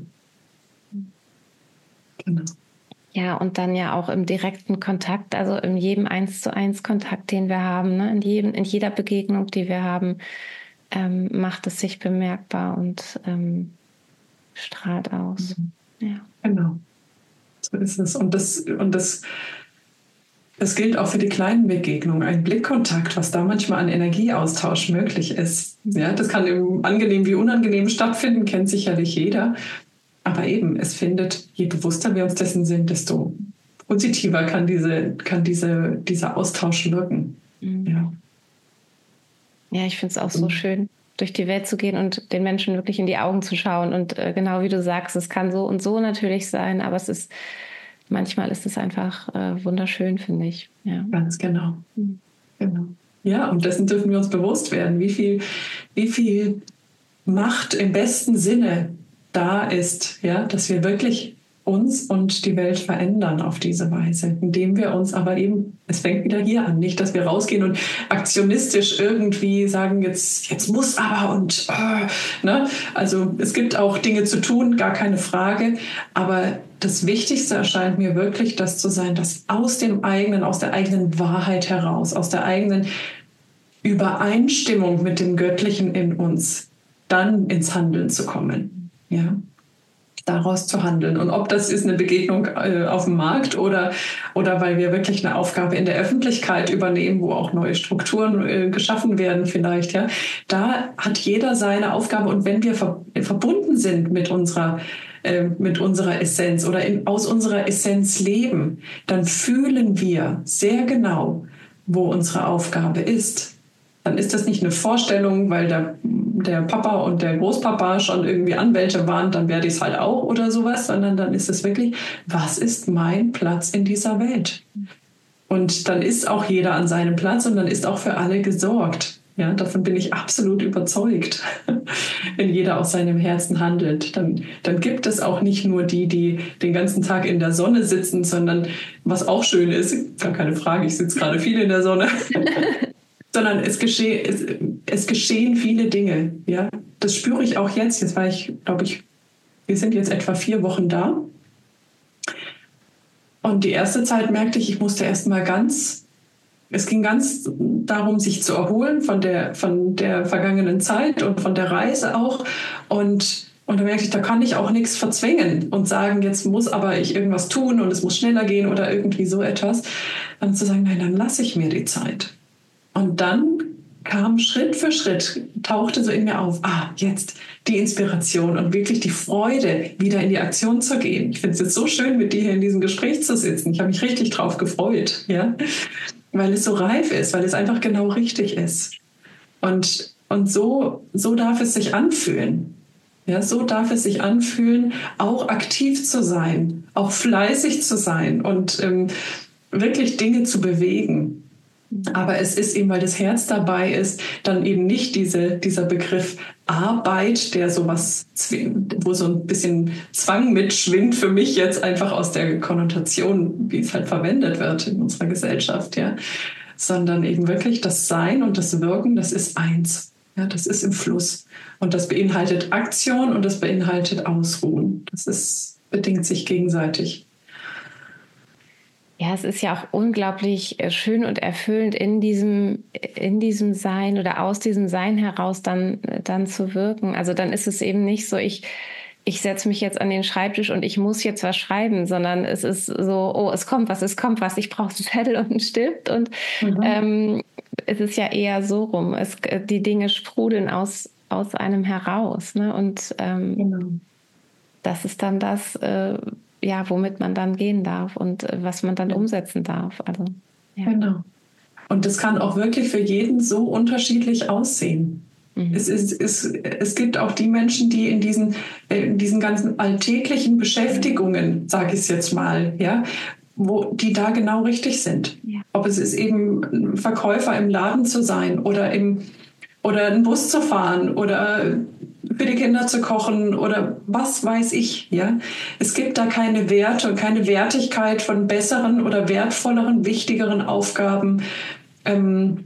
Genau. Ja, und dann ja auch im direkten Kontakt, also in jedem eins zu eins Kontakt, den wir haben, ne? in, jedem, in jeder Begegnung, die wir haben, ähm, macht es sich bemerkbar und ähm, strahlt aus. Mhm. Ja. Genau, so ist es. Und das, und das, das gilt auch für die kleinen Begegnungen. Ein Blickkontakt, was da manchmal an Energieaustausch möglich ist. Ja, das kann im angenehm wie unangenehm stattfinden, kennt sicherlich jeder. Aber eben, es findet, je bewusster wir uns dessen sind, desto positiver kann, diese, kann diese, dieser Austausch wirken. Mhm. Ja. Ja, ich finde es auch so schön, durch die Welt zu gehen und den Menschen wirklich in die Augen zu schauen. Und äh, genau wie du sagst, es kann so und so natürlich sein, aber es ist, manchmal ist es einfach äh, wunderschön, finde ich. Ja. Ganz genau. Mhm. Genau. Ja, und dessen dürfen wir uns bewusst werden, wie viel, wie viel Macht im besten Sinne da ist, ja, dass wir wirklich uns und die Welt verändern auf diese Weise, indem wir uns aber eben, es fängt wieder hier an, nicht, dass wir rausgehen und aktionistisch irgendwie sagen, jetzt, jetzt muss aber und äh, ne? Also es gibt auch Dinge zu tun, gar keine Frage, aber das Wichtigste erscheint mir wirklich, das zu sein, dass aus dem eigenen, aus der eigenen Wahrheit heraus, aus der eigenen Übereinstimmung mit dem Göttlichen in uns, dann ins Handeln zu kommen. Ja, daraus zu handeln. Und ob das ist eine Begegnung äh, auf dem Markt oder, oder weil wir wirklich eine Aufgabe in der Öffentlichkeit übernehmen, wo auch neue Strukturen äh, geschaffen werden vielleicht, ja, da hat jeder seine Aufgabe. Und wenn wir ver- verbunden sind mit unserer, äh, mit unserer Essenz oder in, aus unserer Essenz leben, dann fühlen wir sehr genau, wo unsere Aufgabe ist. Dann ist das nicht eine Vorstellung, weil der, der Papa und der Großpapa schon irgendwie Anwälte waren, dann werde ich es halt auch oder sowas, sondern dann ist es wirklich, was ist mein Platz in dieser Welt? Und dann ist auch jeder an seinem Platz und dann ist auch für alle gesorgt. Ja, davon bin ich absolut überzeugt, wenn jeder aus seinem Herzen handelt. Dann, dann gibt es auch nicht nur die, die den ganzen Tag in der Sonne sitzen, sondern was auch schön ist, gar keine Frage, ich sitze gerade viel in der Sonne, sondern es, gesche- es, es geschehen viele Dinge. Ja? Das spüre ich auch jetzt. Jetzt war ich, glaube ich, wir sind jetzt etwa vier Wochen da. Und die erste Zeit merkte ich, ich musste erst mal ganz, es ging ganz darum, sich zu erholen von der, von der vergangenen Zeit und von der Reise auch. Und, und da merkte ich, da kann ich auch nichts verzwingen und sagen, jetzt muss aber ich irgendwas tun und es muss schneller gehen oder irgendwie so etwas. Dann zu sagen, nein, dann lasse ich mir die Zeit. Und dann kam Schritt für Schritt, tauchte so in mir auf, ah, jetzt die Inspiration und wirklich die Freude, wieder in die Aktion zu gehen. Ich finde es jetzt so schön, mit dir hier in diesem Gespräch zu sitzen. Ich habe mich richtig drauf gefreut, ja, weil es so reif ist, weil es einfach genau richtig ist. Und, und so, so darf es sich anfühlen. Ja, so darf es sich anfühlen, auch aktiv zu sein, auch fleißig zu sein und ähm, wirklich Dinge zu bewegen. Aber es ist eben, weil das Herz dabei ist, dann eben nicht diese, dieser Begriff Arbeit, der sowas, wo so ein bisschen Zwang mitschwingt für mich jetzt einfach aus der Konnotation, wie es halt verwendet wird in unserer Gesellschaft, ja, sondern eben wirklich das Sein und das Wirken, das ist eins, ja, das ist im Fluss und das beinhaltet Aktion und das beinhaltet Ausruhen. Das ist, bedingt sich gegenseitig. Ja, es ist ja auch unglaublich schön und erfüllend, in diesem, in diesem Sein oder aus diesem Sein heraus dann, dann zu wirken. Also dann ist es eben nicht so, ich, ich setze mich jetzt an den Schreibtisch und ich muss jetzt was schreiben, sondern es ist so, oh, es kommt was, es kommt was, ich brauche einen Zettel und einen Stift. Und mhm. ähm, es ist ja eher so rum. Es, die Dinge sprudeln aus, aus einem heraus. Ne? Und ähm, genau. das ist dann das, äh, ja, womit man dann gehen darf und äh, was man dann ja. umsetzen darf. Also, ja. Genau. Und das kann auch wirklich für jeden so unterschiedlich aussehen. Mhm. Es, ist, es, es gibt auch die Menschen, die in diesen, in diesen ganzen alltäglichen Beschäftigungen, sage ich es jetzt mal, ja, wo die da genau richtig sind. Ja. Ob es ist eben ein Verkäufer im Laden zu sein oder, im, oder einen Bus zu fahren oder für die Kinder zu kochen oder was weiß ich. Ja? Es gibt da keine Werte und keine Wertigkeit von besseren oder wertvolleren, wichtigeren Aufgaben ähm,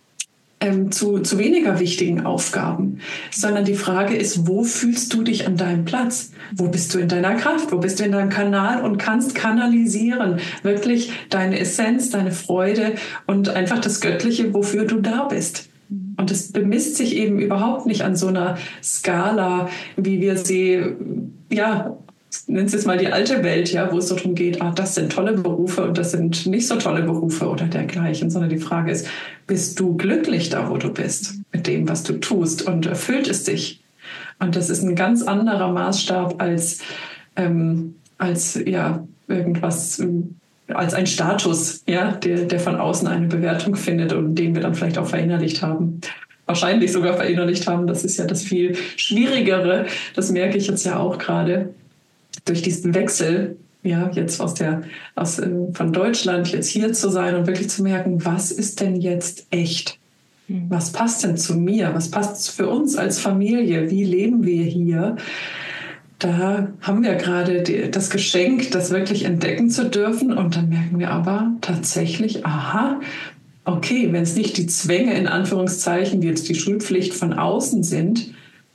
ähm, zu, zu weniger wichtigen Aufgaben, sondern die Frage ist, wo fühlst du dich an deinem Platz? Wo bist du in deiner Kraft? Wo bist du in deinem Kanal und kannst kanalisieren, wirklich deine Essenz, deine Freude und einfach das Göttliche, wofür du da bist. Und es bemisst sich eben überhaupt nicht an so einer Skala, wie wir sie, ja, nennen Sie es mal die alte Welt, ja, wo es so darum geht, ah, das sind tolle Berufe und das sind nicht so tolle Berufe oder dergleichen, sondern die Frage ist, bist du glücklich da, wo du bist, mit dem, was du tust und erfüllt es dich? Und das ist ein ganz anderer Maßstab als, ähm, als ja, irgendwas, als ein Status, ja, der, der von außen eine Bewertung findet und den wir dann vielleicht auch verinnerlicht haben. Wahrscheinlich sogar verinnerlicht haben. Das ist ja das viel Schwierigere. Das merke ich jetzt ja auch gerade durch diesen Wechsel, ja, jetzt aus der, aus, äh, von Deutschland jetzt hier zu sein und wirklich zu merken, was ist denn jetzt echt? Was passt denn zu mir? Was passt für uns als Familie? Wie leben wir hier? Da haben wir gerade die, das Geschenk, das wirklich entdecken zu dürfen. Und dann merken wir aber tatsächlich, aha, okay, wenn es nicht die Zwänge in Anführungszeichen, wie jetzt die Schulpflicht von außen sind,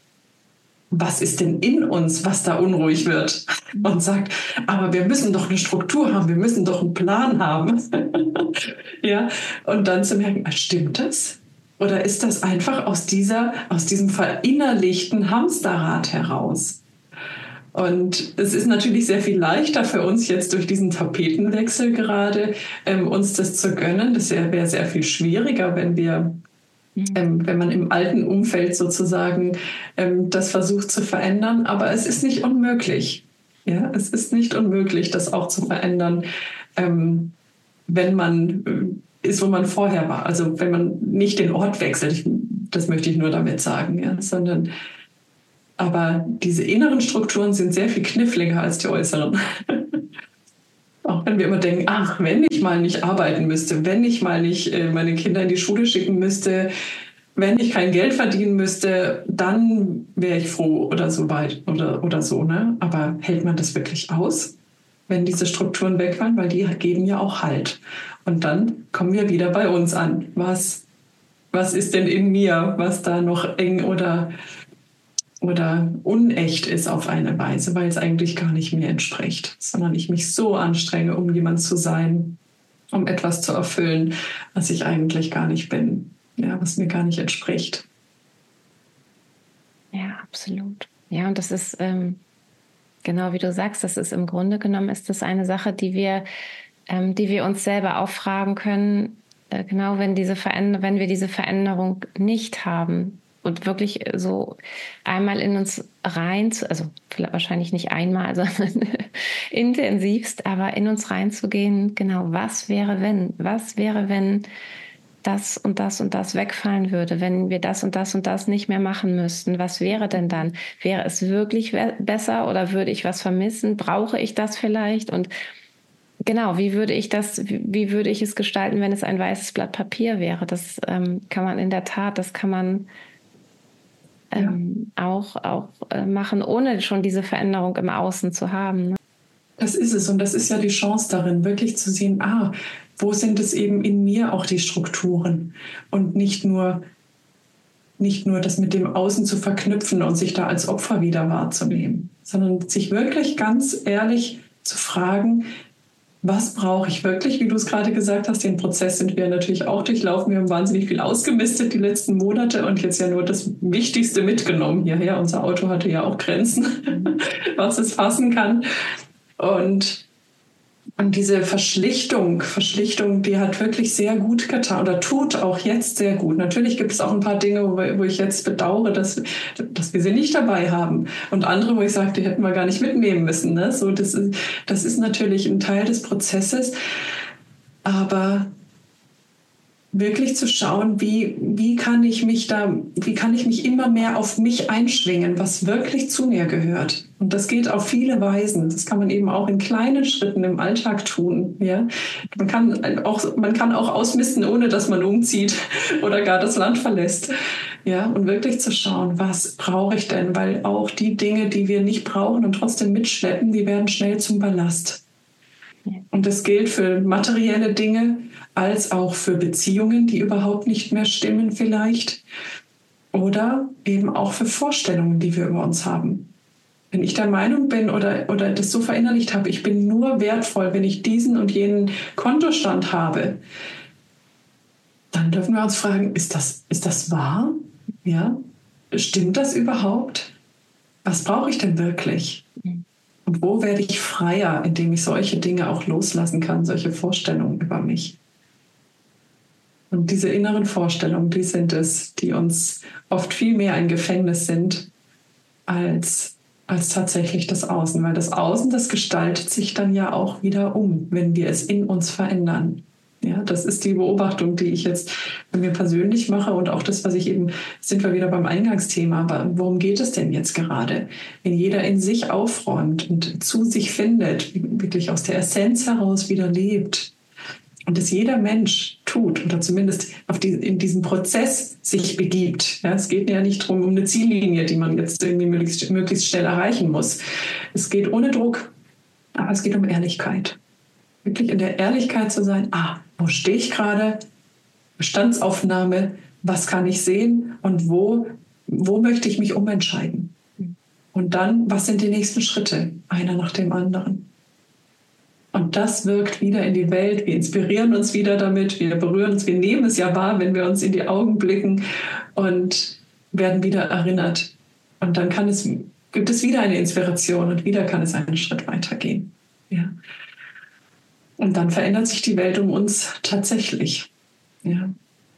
was ist denn in uns, was da unruhig wird? Und sagt, aber wir müssen doch eine Struktur haben, wir müssen doch einen Plan haben. Ja, und dann zu merken, stimmt das? Oder ist das einfach aus, dieser, aus diesem verinnerlichten Hamsterrad heraus? Und es ist natürlich sehr viel leichter für uns jetzt durch diesen Tapetenwechsel gerade, ähm, uns das zu gönnen. Das wäre sehr viel schwieriger, wenn wir, ähm, wenn man im alten Umfeld sozusagen ähm, das versucht zu verändern. Aber es ist nicht unmöglich. Ja, es ist nicht unmöglich, das auch zu verändern, ähm, wenn man äh, ist, wo man vorher war. Also wenn man nicht den Ort wechselt. Ich, das möchte ich nur damit sagen, ja, sondern aber diese inneren Strukturen sind sehr viel kniffliger als die äußeren. Auch wenn wir immer denken, ach, wenn ich mal nicht arbeiten müsste, wenn ich mal nicht äh, meine Kinder in die Schule schicken müsste, wenn ich kein Geld verdienen müsste, dann wäre ich froh oder so weit oder, oder so. Ne? Aber hält man das wirklich aus, wenn diese Strukturen wegfallen? Weil die geben ja auch Halt. Und dann kommen wir wieder bei uns an. Was, was ist denn in mir, was da noch eng oder oder unecht ist auf eine Weise, weil es eigentlich gar nicht mir entspricht, sondern ich mich so anstrenge, um jemand zu sein, um etwas zu erfüllen, was ich eigentlich gar nicht bin, ja, was mir gar nicht entspricht. Ja, absolut. Ja, und das ist ähm, genau wie du sagst, das ist im Grunde genommen ist das eine Sache, die wir, ähm, die wir uns selber auch fragen können, äh, genau wenn diese Veränder- wenn wir diese Veränderung nicht haben. Und wirklich so einmal in uns rein, also vielleicht wahrscheinlich nicht einmal, sondern intensivst, aber in uns reinzugehen, genau, was wäre, wenn? Was wäre, wenn das und das und das wegfallen würde, wenn wir das und das und das nicht mehr machen müssten? Was wäre denn dann? Wäre es wirklich besser oder würde ich was vermissen? Brauche ich das vielleicht? Und genau, wie würde ich das, wie würde ich es gestalten, wenn es ein weißes Blatt Papier wäre? Das ähm, kann man in der Tat, das kann man Ähm, ja. auch, auch äh, machen, ohne schon diese Veränderung im Außen zu haben. Ne? Das ist es und das ist ja die Chance darin, wirklich zu sehen, ah, wo sind es eben in mir auch die Strukturen und nicht nur, nicht nur das mit dem Außen zu verknüpfen und sich da als Opfer wieder wahrzunehmen, sondern sich wirklich ganz ehrlich zu fragen, was brauche ich wirklich, wie du es gerade gesagt hast. Den Prozess sind wir natürlich auch durchlaufen. Wir haben wahnsinnig viel ausgemistet die letzten Monate und jetzt ja nur das Wichtigste mitgenommen hierher. Unser Auto hatte ja auch Grenzen, was es fassen kann. Und Und diese Verschlichtung, Verschlichtung, die hat wirklich sehr gut getan oder tut auch jetzt sehr gut. Natürlich gibt es auch ein paar Dinge, wo, wo ich jetzt bedauere, dass, dass wir sie nicht dabei haben. Und andere, wo ich sage, die hätten wir gar nicht mitnehmen müssen. Ne? So, das ist, das ist natürlich ein Teil des Prozesses. Aber wirklich zu schauen, wie, wie kann ich mich da, wie kann ich mich immer mehr auf mich einschwingen, was wirklich zu mir gehört. Und das geht auf viele Weisen. Das kann man eben auch in kleinen Schritten im Alltag tun. Ja? Man kann auch, man kann auch ausmisten, ohne dass man umzieht oder gar das Land verlässt. Ja? Und wirklich zu schauen, was brauche ich denn? Weil auch die Dinge, die wir nicht brauchen und trotzdem mitschleppen, die werden schnell zum Ballast. Und das gilt für materielle Dinge, als auch für Beziehungen, die überhaupt nicht mehr stimmen vielleicht. Oder eben auch für Vorstellungen, die wir über uns haben. Wenn ich der Meinung bin oder, oder das so verinnerlicht habe, ich bin nur wertvoll, wenn ich diesen und jenen Kontostand habe, dann dürfen wir uns fragen, ist das, ist das wahr? Ja? Stimmt das überhaupt? Was brauche ich denn wirklich? Und wo werde ich freier, indem ich solche Dinge auch loslassen kann, solche Vorstellungen über mich? Und diese inneren Vorstellungen, die sind es, die uns oft viel mehr ein Gefängnis sind, als, als tatsächlich das Außen. Weil das Außen, das gestaltet sich dann ja auch wieder um, wenn wir es in uns verändern. Ja, das ist die Beobachtung, die ich jetzt bei mir persönlich mache und auch das, was ich eben, sind wir wieder beim Eingangsthema, aber worum geht es denn jetzt gerade? Wenn jeder in sich aufräumt und zu sich findet, wirklich aus der Essenz heraus wieder lebt und es jeder Mensch tut oder zumindest auf die, in diesen Prozess sich begibt. Ja, es geht ja nicht darum, um eine Ziellinie, die man jetzt irgendwie möglichst, möglichst schnell erreichen muss. Es geht ohne Druck, aber es geht um Ehrlichkeit. Wirklich in der Ehrlichkeit zu sein, ah, wo stehe ich gerade? Bestandsaufnahme, was kann ich sehen und wo, wo möchte ich mich umentscheiden? Und dann, was sind die nächsten Schritte? Einer nach dem anderen. Und das wirkt wieder in die Welt. Wir inspirieren uns wieder damit, wir berühren uns, wir nehmen es ja wahr, wenn wir uns in die Augen blicken und werden wieder erinnert. Und dann kann es, gibt es wieder eine Inspiration und wieder kann es einen Schritt weitergehen. Ja. Und dann verändert sich die Welt um uns tatsächlich. Ja.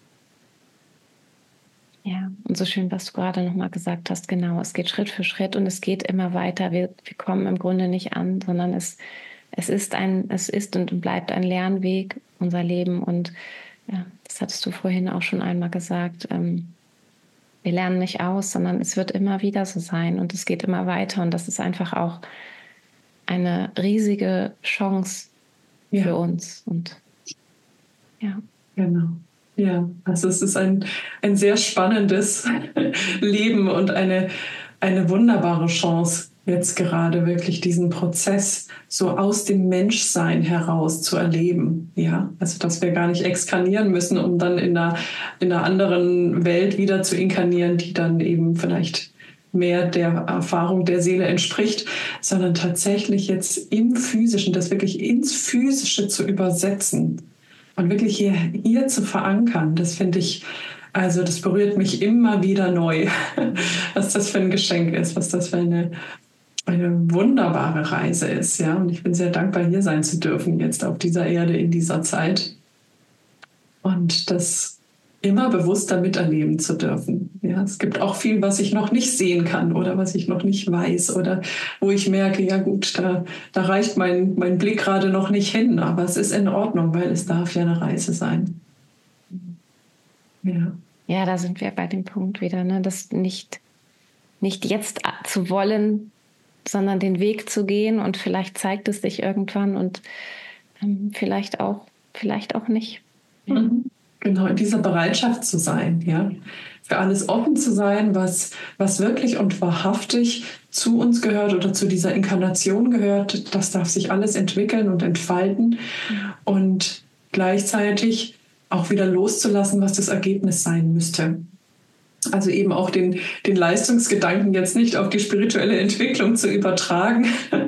Ja, und so schön, was du gerade nochmal gesagt hast. Genau, es geht Schritt für Schritt und es geht immer weiter. Wir, wir kommen im Grunde nicht an, sondern es, es, ist ein, es ist und bleibt ein Lernweg, unser Leben. Und ja, das hattest du vorhin auch schon einmal gesagt. Ähm, wir lernen nicht aus, sondern es wird immer wieder so sein und es geht immer weiter. Und das ist einfach auch eine riesige Chance für ja. uns. Und ja. Genau. Ja, also es ist ein, ein sehr spannendes Leben und eine, eine wunderbare Chance, jetzt gerade wirklich diesen Prozess so aus dem Menschsein heraus zu erleben. Ja, also dass wir gar nicht exkarnieren müssen, um dann in einer, in einer anderen Welt wieder zu inkarnieren, die dann eben vielleicht mehr der Erfahrung der Seele entspricht, sondern tatsächlich jetzt im Physischen, das wirklich ins Physische zu übersetzen und wirklich hier, hier zu verankern, das finde ich, also das berührt mich immer wieder neu, was das für ein Geschenk ist, was das für eine, eine wunderbare Reise ist. Ja? Und ich bin sehr dankbar, hier sein zu dürfen, jetzt auf dieser Erde in dieser Zeit. Und das immer bewusster miterleben zu dürfen. Ja, es gibt auch viel, was ich noch nicht sehen kann oder was ich noch nicht weiß oder wo ich merke, ja gut, da, da reicht mein, mein Blick gerade noch nicht hin, aber es ist in Ordnung, weil es darf ja eine Reise sein. Ja, ja, da sind wir bei dem Punkt wieder, ne? Das nicht, nicht jetzt zu wollen, sondern den Weg zu gehen und vielleicht zeigt es sich irgendwann und ähm, vielleicht auch, vielleicht auch nicht. Ja. Mhm. Genau, in dieser Bereitschaft zu sein, ja, für alles offen zu sein, was, was wirklich und wahrhaftig zu uns gehört oder zu dieser Inkarnation gehört, das darf sich alles entwickeln und entfalten und gleichzeitig auch wieder loszulassen, was das Ergebnis sein müsste. Also eben auch den, den Leistungsgedanken jetzt nicht auf die spirituelle Entwicklung zu übertragen,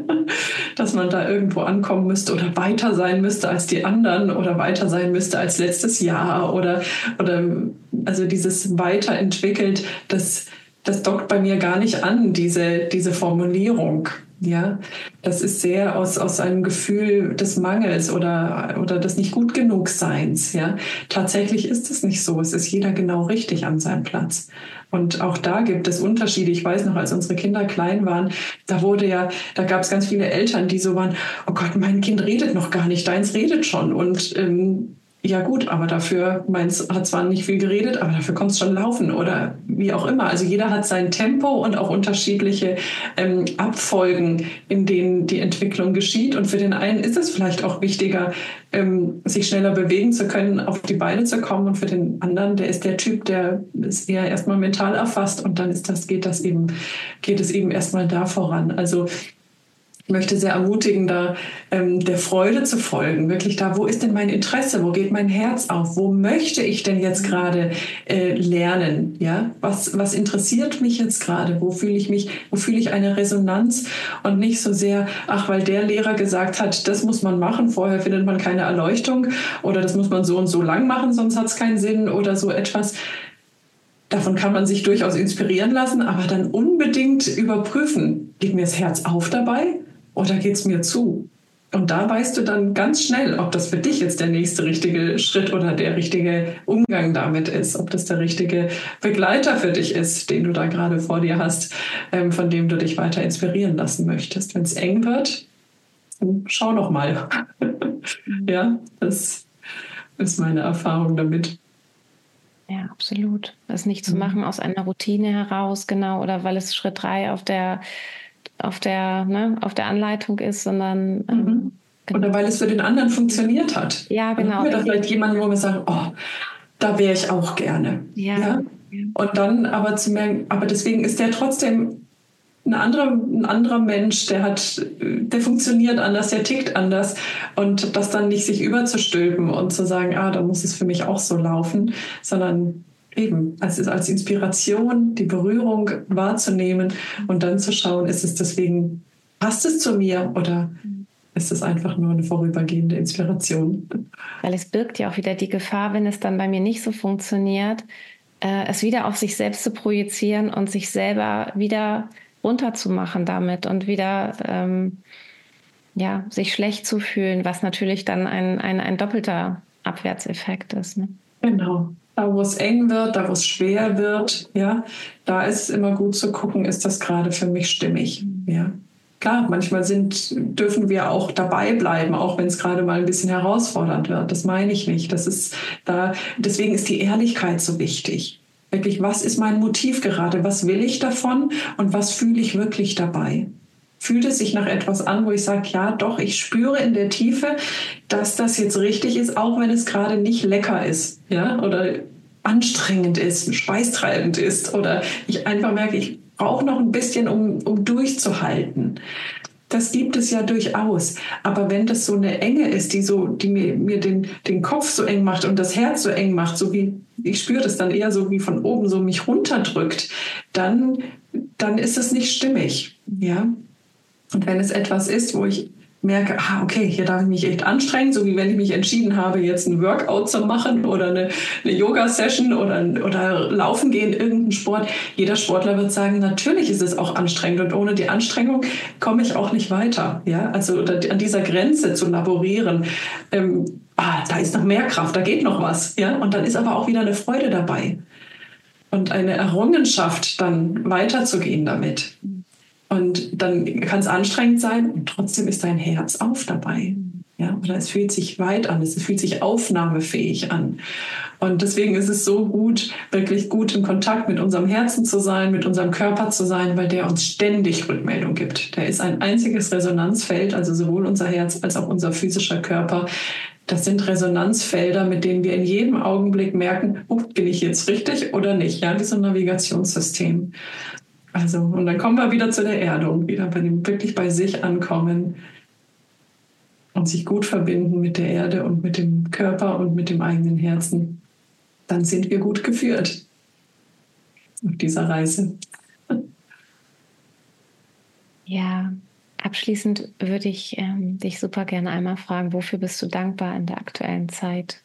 dass man da irgendwo ankommen müsste oder weiter sein müsste als die anderen oder weiter sein müsste als letztes Jahr oder, oder also dieses weiterentwickelt, das, das dockt bei mir gar nicht an, diese, diese Formulierung. Ja, das ist sehr aus, aus einem Gefühl des Mangels oder, oder des nicht gut genug Seins. Ja, tatsächlich ist es nicht so. Es ist jeder genau richtig an seinem Platz. Und auch da gibt es Unterschiede. Ich weiß noch, als unsere Kinder klein waren, da wurde ja, da gab es ganz viele Eltern, die so waren, oh Gott, mein Kind redet noch gar nicht, deins redet schon. Und ähm, ja gut, aber dafür, meins hat zwar nicht viel geredet, aber dafür kommt es schon laufen oder wie auch immer. Also jeder hat sein Tempo und auch unterschiedliche ähm, Abfolgen, in denen die Entwicklung geschieht. Und für den einen ist es vielleicht auch wichtiger, ähm, sich schneller bewegen zu können, auf die Beine zu kommen. Und für den anderen, der ist der Typ, der ist eher erstmal mental erfasst und dann ist das, geht das eben, geht es eben erstmal da voran. Also ich möchte sehr ermutigen, da ähm, der Freude zu folgen. Wirklich da, wo ist denn mein Interesse? Wo geht mein Herz auf? Wo möchte ich denn jetzt gerade äh, lernen? Ja, was, was interessiert mich jetzt gerade? Wo fühle ich mich, wo fühle ich eine Resonanz? Und nicht so sehr, ach, weil der Lehrer gesagt hat, das muss man machen, vorher findet man keine Erleuchtung oder das muss man so und so lang machen, sonst hat es keinen Sinn oder so etwas. Davon kann man sich durchaus inspirieren lassen, aber dann unbedingt überprüfen, geht mir das Herz auf dabei? Oder geht es mir zu? Und da weißt du dann ganz schnell, ob das für dich jetzt der nächste richtige Schritt oder der richtige Umgang damit ist, ob das der richtige Begleiter für dich ist, den du da gerade vor dir hast, ähm, von dem du dich weiter inspirieren lassen möchtest. Wenn es eng wird, schau noch mal. Ja, das ist meine Erfahrung damit. Ja, absolut. Das nicht zu machen aus einer Routine heraus, genau, oder weil es Schritt drei auf der auf der, ne, auf der Anleitung ist, sondern mhm. ähm, genau. Oder weil es für den anderen funktioniert hat. Ja, genau. Dann haben wir da vielleicht jemanden, wo wir sagen, oh, da wäre ich auch gerne. Ja. Ja. Und dann aber zu merken, aber deswegen ist der trotzdem ein anderer, ein anderer Mensch, der hat, der funktioniert anders, der tickt anders. Und das dann nicht sich überzustülpen und zu sagen, ah, da muss es für mich auch so laufen, sondern eben als, als Inspiration die Berührung wahrzunehmen und dann zu schauen, ist es deswegen, passt es zu mir oder ist es einfach nur eine vorübergehende Inspiration? Weil es birgt ja auch wieder die Gefahr, wenn es dann bei mir nicht so funktioniert, äh, es wieder auf sich selbst zu projizieren und sich selber wieder runterzumachen damit und wieder ähm, ja, sich schlecht zu fühlen, was natürlich dann ein, ein, ein doppelter Abwärtseffekt ist. Ne? Genau. Da, wo es eng wird, da, wo es schwer wird, ja, da ist es immer gut zu gucken, ist das gerade für mich stimmig, ja. Klar, manchmal sind, dürfen wir auch dabei bleiben, auch wenn es gerade mal ein bisschen herausfordernd wird. Das meine ich nicht. Das ist da, deswegen ist die Ehrlichkeit so wichtig. Wirklich, was ist mein Motiv gerade? Was will ich davon? Und was fühle ich wirklich dabei? Fühlt es sich nach etwas an, wo ich sage, ja, doch, ich spüre in der Tiefe, dass das jetzt richtig ist, auch wenn es gerade nicht lecker ist, ja, oder anstrengend ist, schweißtreibend ist, oder ich einfach merke, ich brauche noch ein bisschen, um, um durchzuhalten. Das gibt es ja durchaus. Aber wenn das so eine Enge ist, die so, die mir, mir den, den Kopf so eng macht und das Herz so eng macht, so wie, ich spüre das dann eher so wie von oben so mich runterdrückt, dann, dann ist es nicht stimmig, ja. Und wenn es etwas ist, wo ich merke, ah, okay, hier darf ich mich echt anstrengen, so wie wenn ich mich entschieden habe, jetzt ein Workout zu machen oder eine, eine Yoga-Session oder, oder laufen gehen, irgendein Sport. Jeder Sportler wird sagen, natürlich ist es auch anstrengend und ohne die Anstrengung komme ich auch nicht weiter. Ja? Also an dieser Grenze zu laborieren, ähm, ah, da ist noch mehr Kraft, da geht noch was. Ja? Und dann ist aber auch wieder eine Freude dabei und eine Errungenschaft, dann weiterzugehen damit. Und dann kann es anstrengend sein und trotzdem ist dein Herz auf dabei. Ja, oder es fühlt sich weit an, es fühlt sich aufnahmefähig an. Und deswegen ist es so gut, wirklich gut in Kontakt mit unserem Herzen zu sein, mit unserem Körper zu sein, weil der uns ständig Rückmeldung gibt. Der ist ein einziges Resonanzfeld, also sowohl unser Herz als auch unser physischer Körper. Das sind Resonanzfelder, mit denen wir in jedem Augenblick merken, oh, bin ich jetzt richtig oder nicht? Ja, wie so ein Navigationssystem. Also, und dann kommen wir wieder zu der Erdung, wieder bei dem wirklich bei sich ankommen und sich gut verbinden mit der Erde und mit dem Körper und mit dem eigenen Herzen. Dann sind wir gut geführt. auf dieser Reise. Ja, abschließend würde ich ähm, dich super gerne einmal fragen, wofür bist du dankbar in der aktuellen Zeit?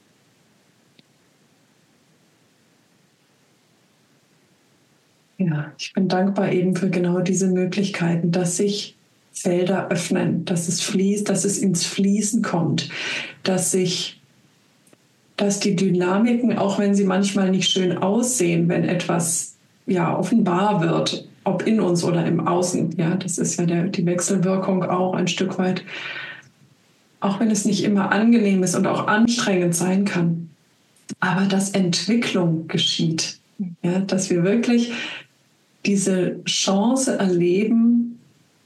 Ja, ich bin dankbar eben für genau diese Möglichkeiten, dass sich Felder öffnen, dass es fließt, dass es ins Fließen kommt, dass sich, dass die Dynamiken, auch wenn sie manchmal nicht schön aussehen, wenn etwas ja offenbar wird, ob in uns oder im Außen, ja, das ist ja der, die Wechselwirkung auch ein Stück weit, auch wenn es nicht immer angenehm ist und auch anstrengend sein kann, aber dass Entwicklung geschieht, ja, dass wir wirklich diese Chance erleben,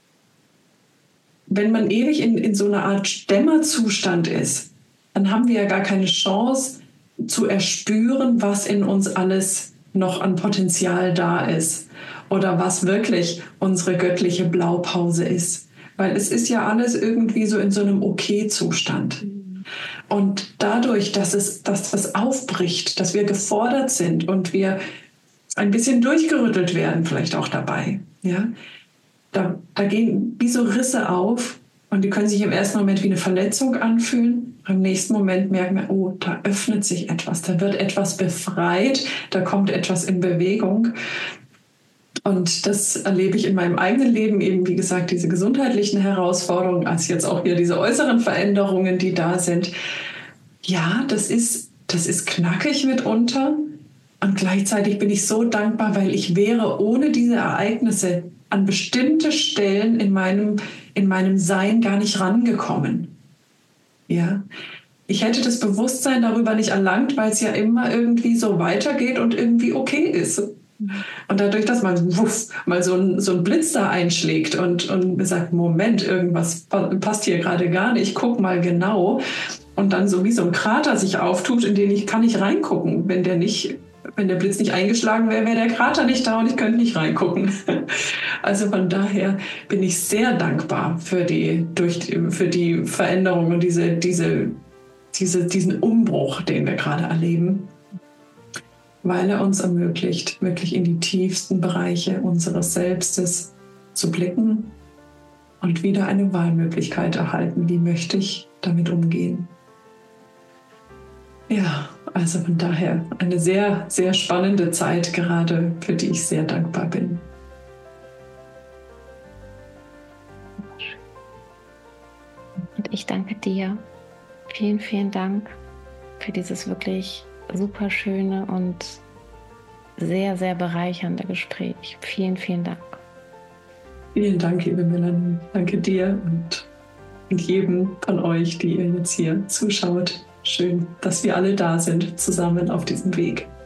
wenn man ewig in, in so einer Art Dämmerzustand ist, dann haben wir ja gar keine Chance zu erspüren, was in uns alles noch an Potenzial da ist oder was wirklich unsere göttliche Blaupause ist. Weil es ist ja alles irgendwie so in so einem Okay-Zustand. Und dadurch, dass es, dass das aufbricht, dass wir gefordert sind und wir ein bisschen durchgerüttelt werden, vielleicht auch dabei. Ja? Da, da gehen wie so Risse auf und die können sich im ersten Moment wie eine Verletzung anfühlen. Im nächsten Moment merken wir, oh, da öffnet sich etwas, da wird etwas befreit, da kommt etwas in Bewegung. Und das erlebe ich in meinem eigenen Leben eben, wie gesagt, diese gesundheitlichen Herausforderungen, als jetzt auch hier diese äußeren Veränderungen, die da sind. Ja, das ist, das ist knackig mitunter. Und gleichzeitig bin ich so dankbar, weil ich wäre ohne diese Ereignisse an bestimmte Stellen in meinem, in meinem Sein gar nicht rangekommen. Ja? Ich hätte das Bewusstsein darüber nicht erlangt, weil es ja immer irgendwie so weitergeht und irgendwie okay ist. Und dadurch, dass man wuff, mal so ein, so ein Blitz da einschlägt und, und sagt, Moment, irgendwas passt hier gerade gar nicht, guck mal genau. Und dann so wie so ein Krater sich auftut, in den ich kann nicht reingucken, wenn der nicht Wenn der Blitz nicht eingeschlagen wäre, wäre der Krater nicht da und ich könnte nicht reingucken. Also von daher bin ich sehr dankbar für die, durch, für die Veränderung und diese, diese, diese, diesen Umbruch, den wir gerade erleben, weil er uns ermöglicht, wirklich in die tiefsten Bereiche unseres Selbstes zu blicken und wieder eine Wahlmöglichkeit erhalten. Wie möchte ich damit umgehen? Ja, also von daher eine sehr, sehr spannende Zeit gerade, für die ich sehr dankbar bin. Und ich danke dir. Vielen, vielen Dank für dieses wirklich super schöne und sehr, sehr bereichernde Gespräch. Vielen, vielen Dank. Vielen Dank, liebe Melanie. Danke dir und, und jedem von euch, die ihr jetzt hier zuschaut. Schön, dass wir alle da sind, zusammen auf diesem Weg.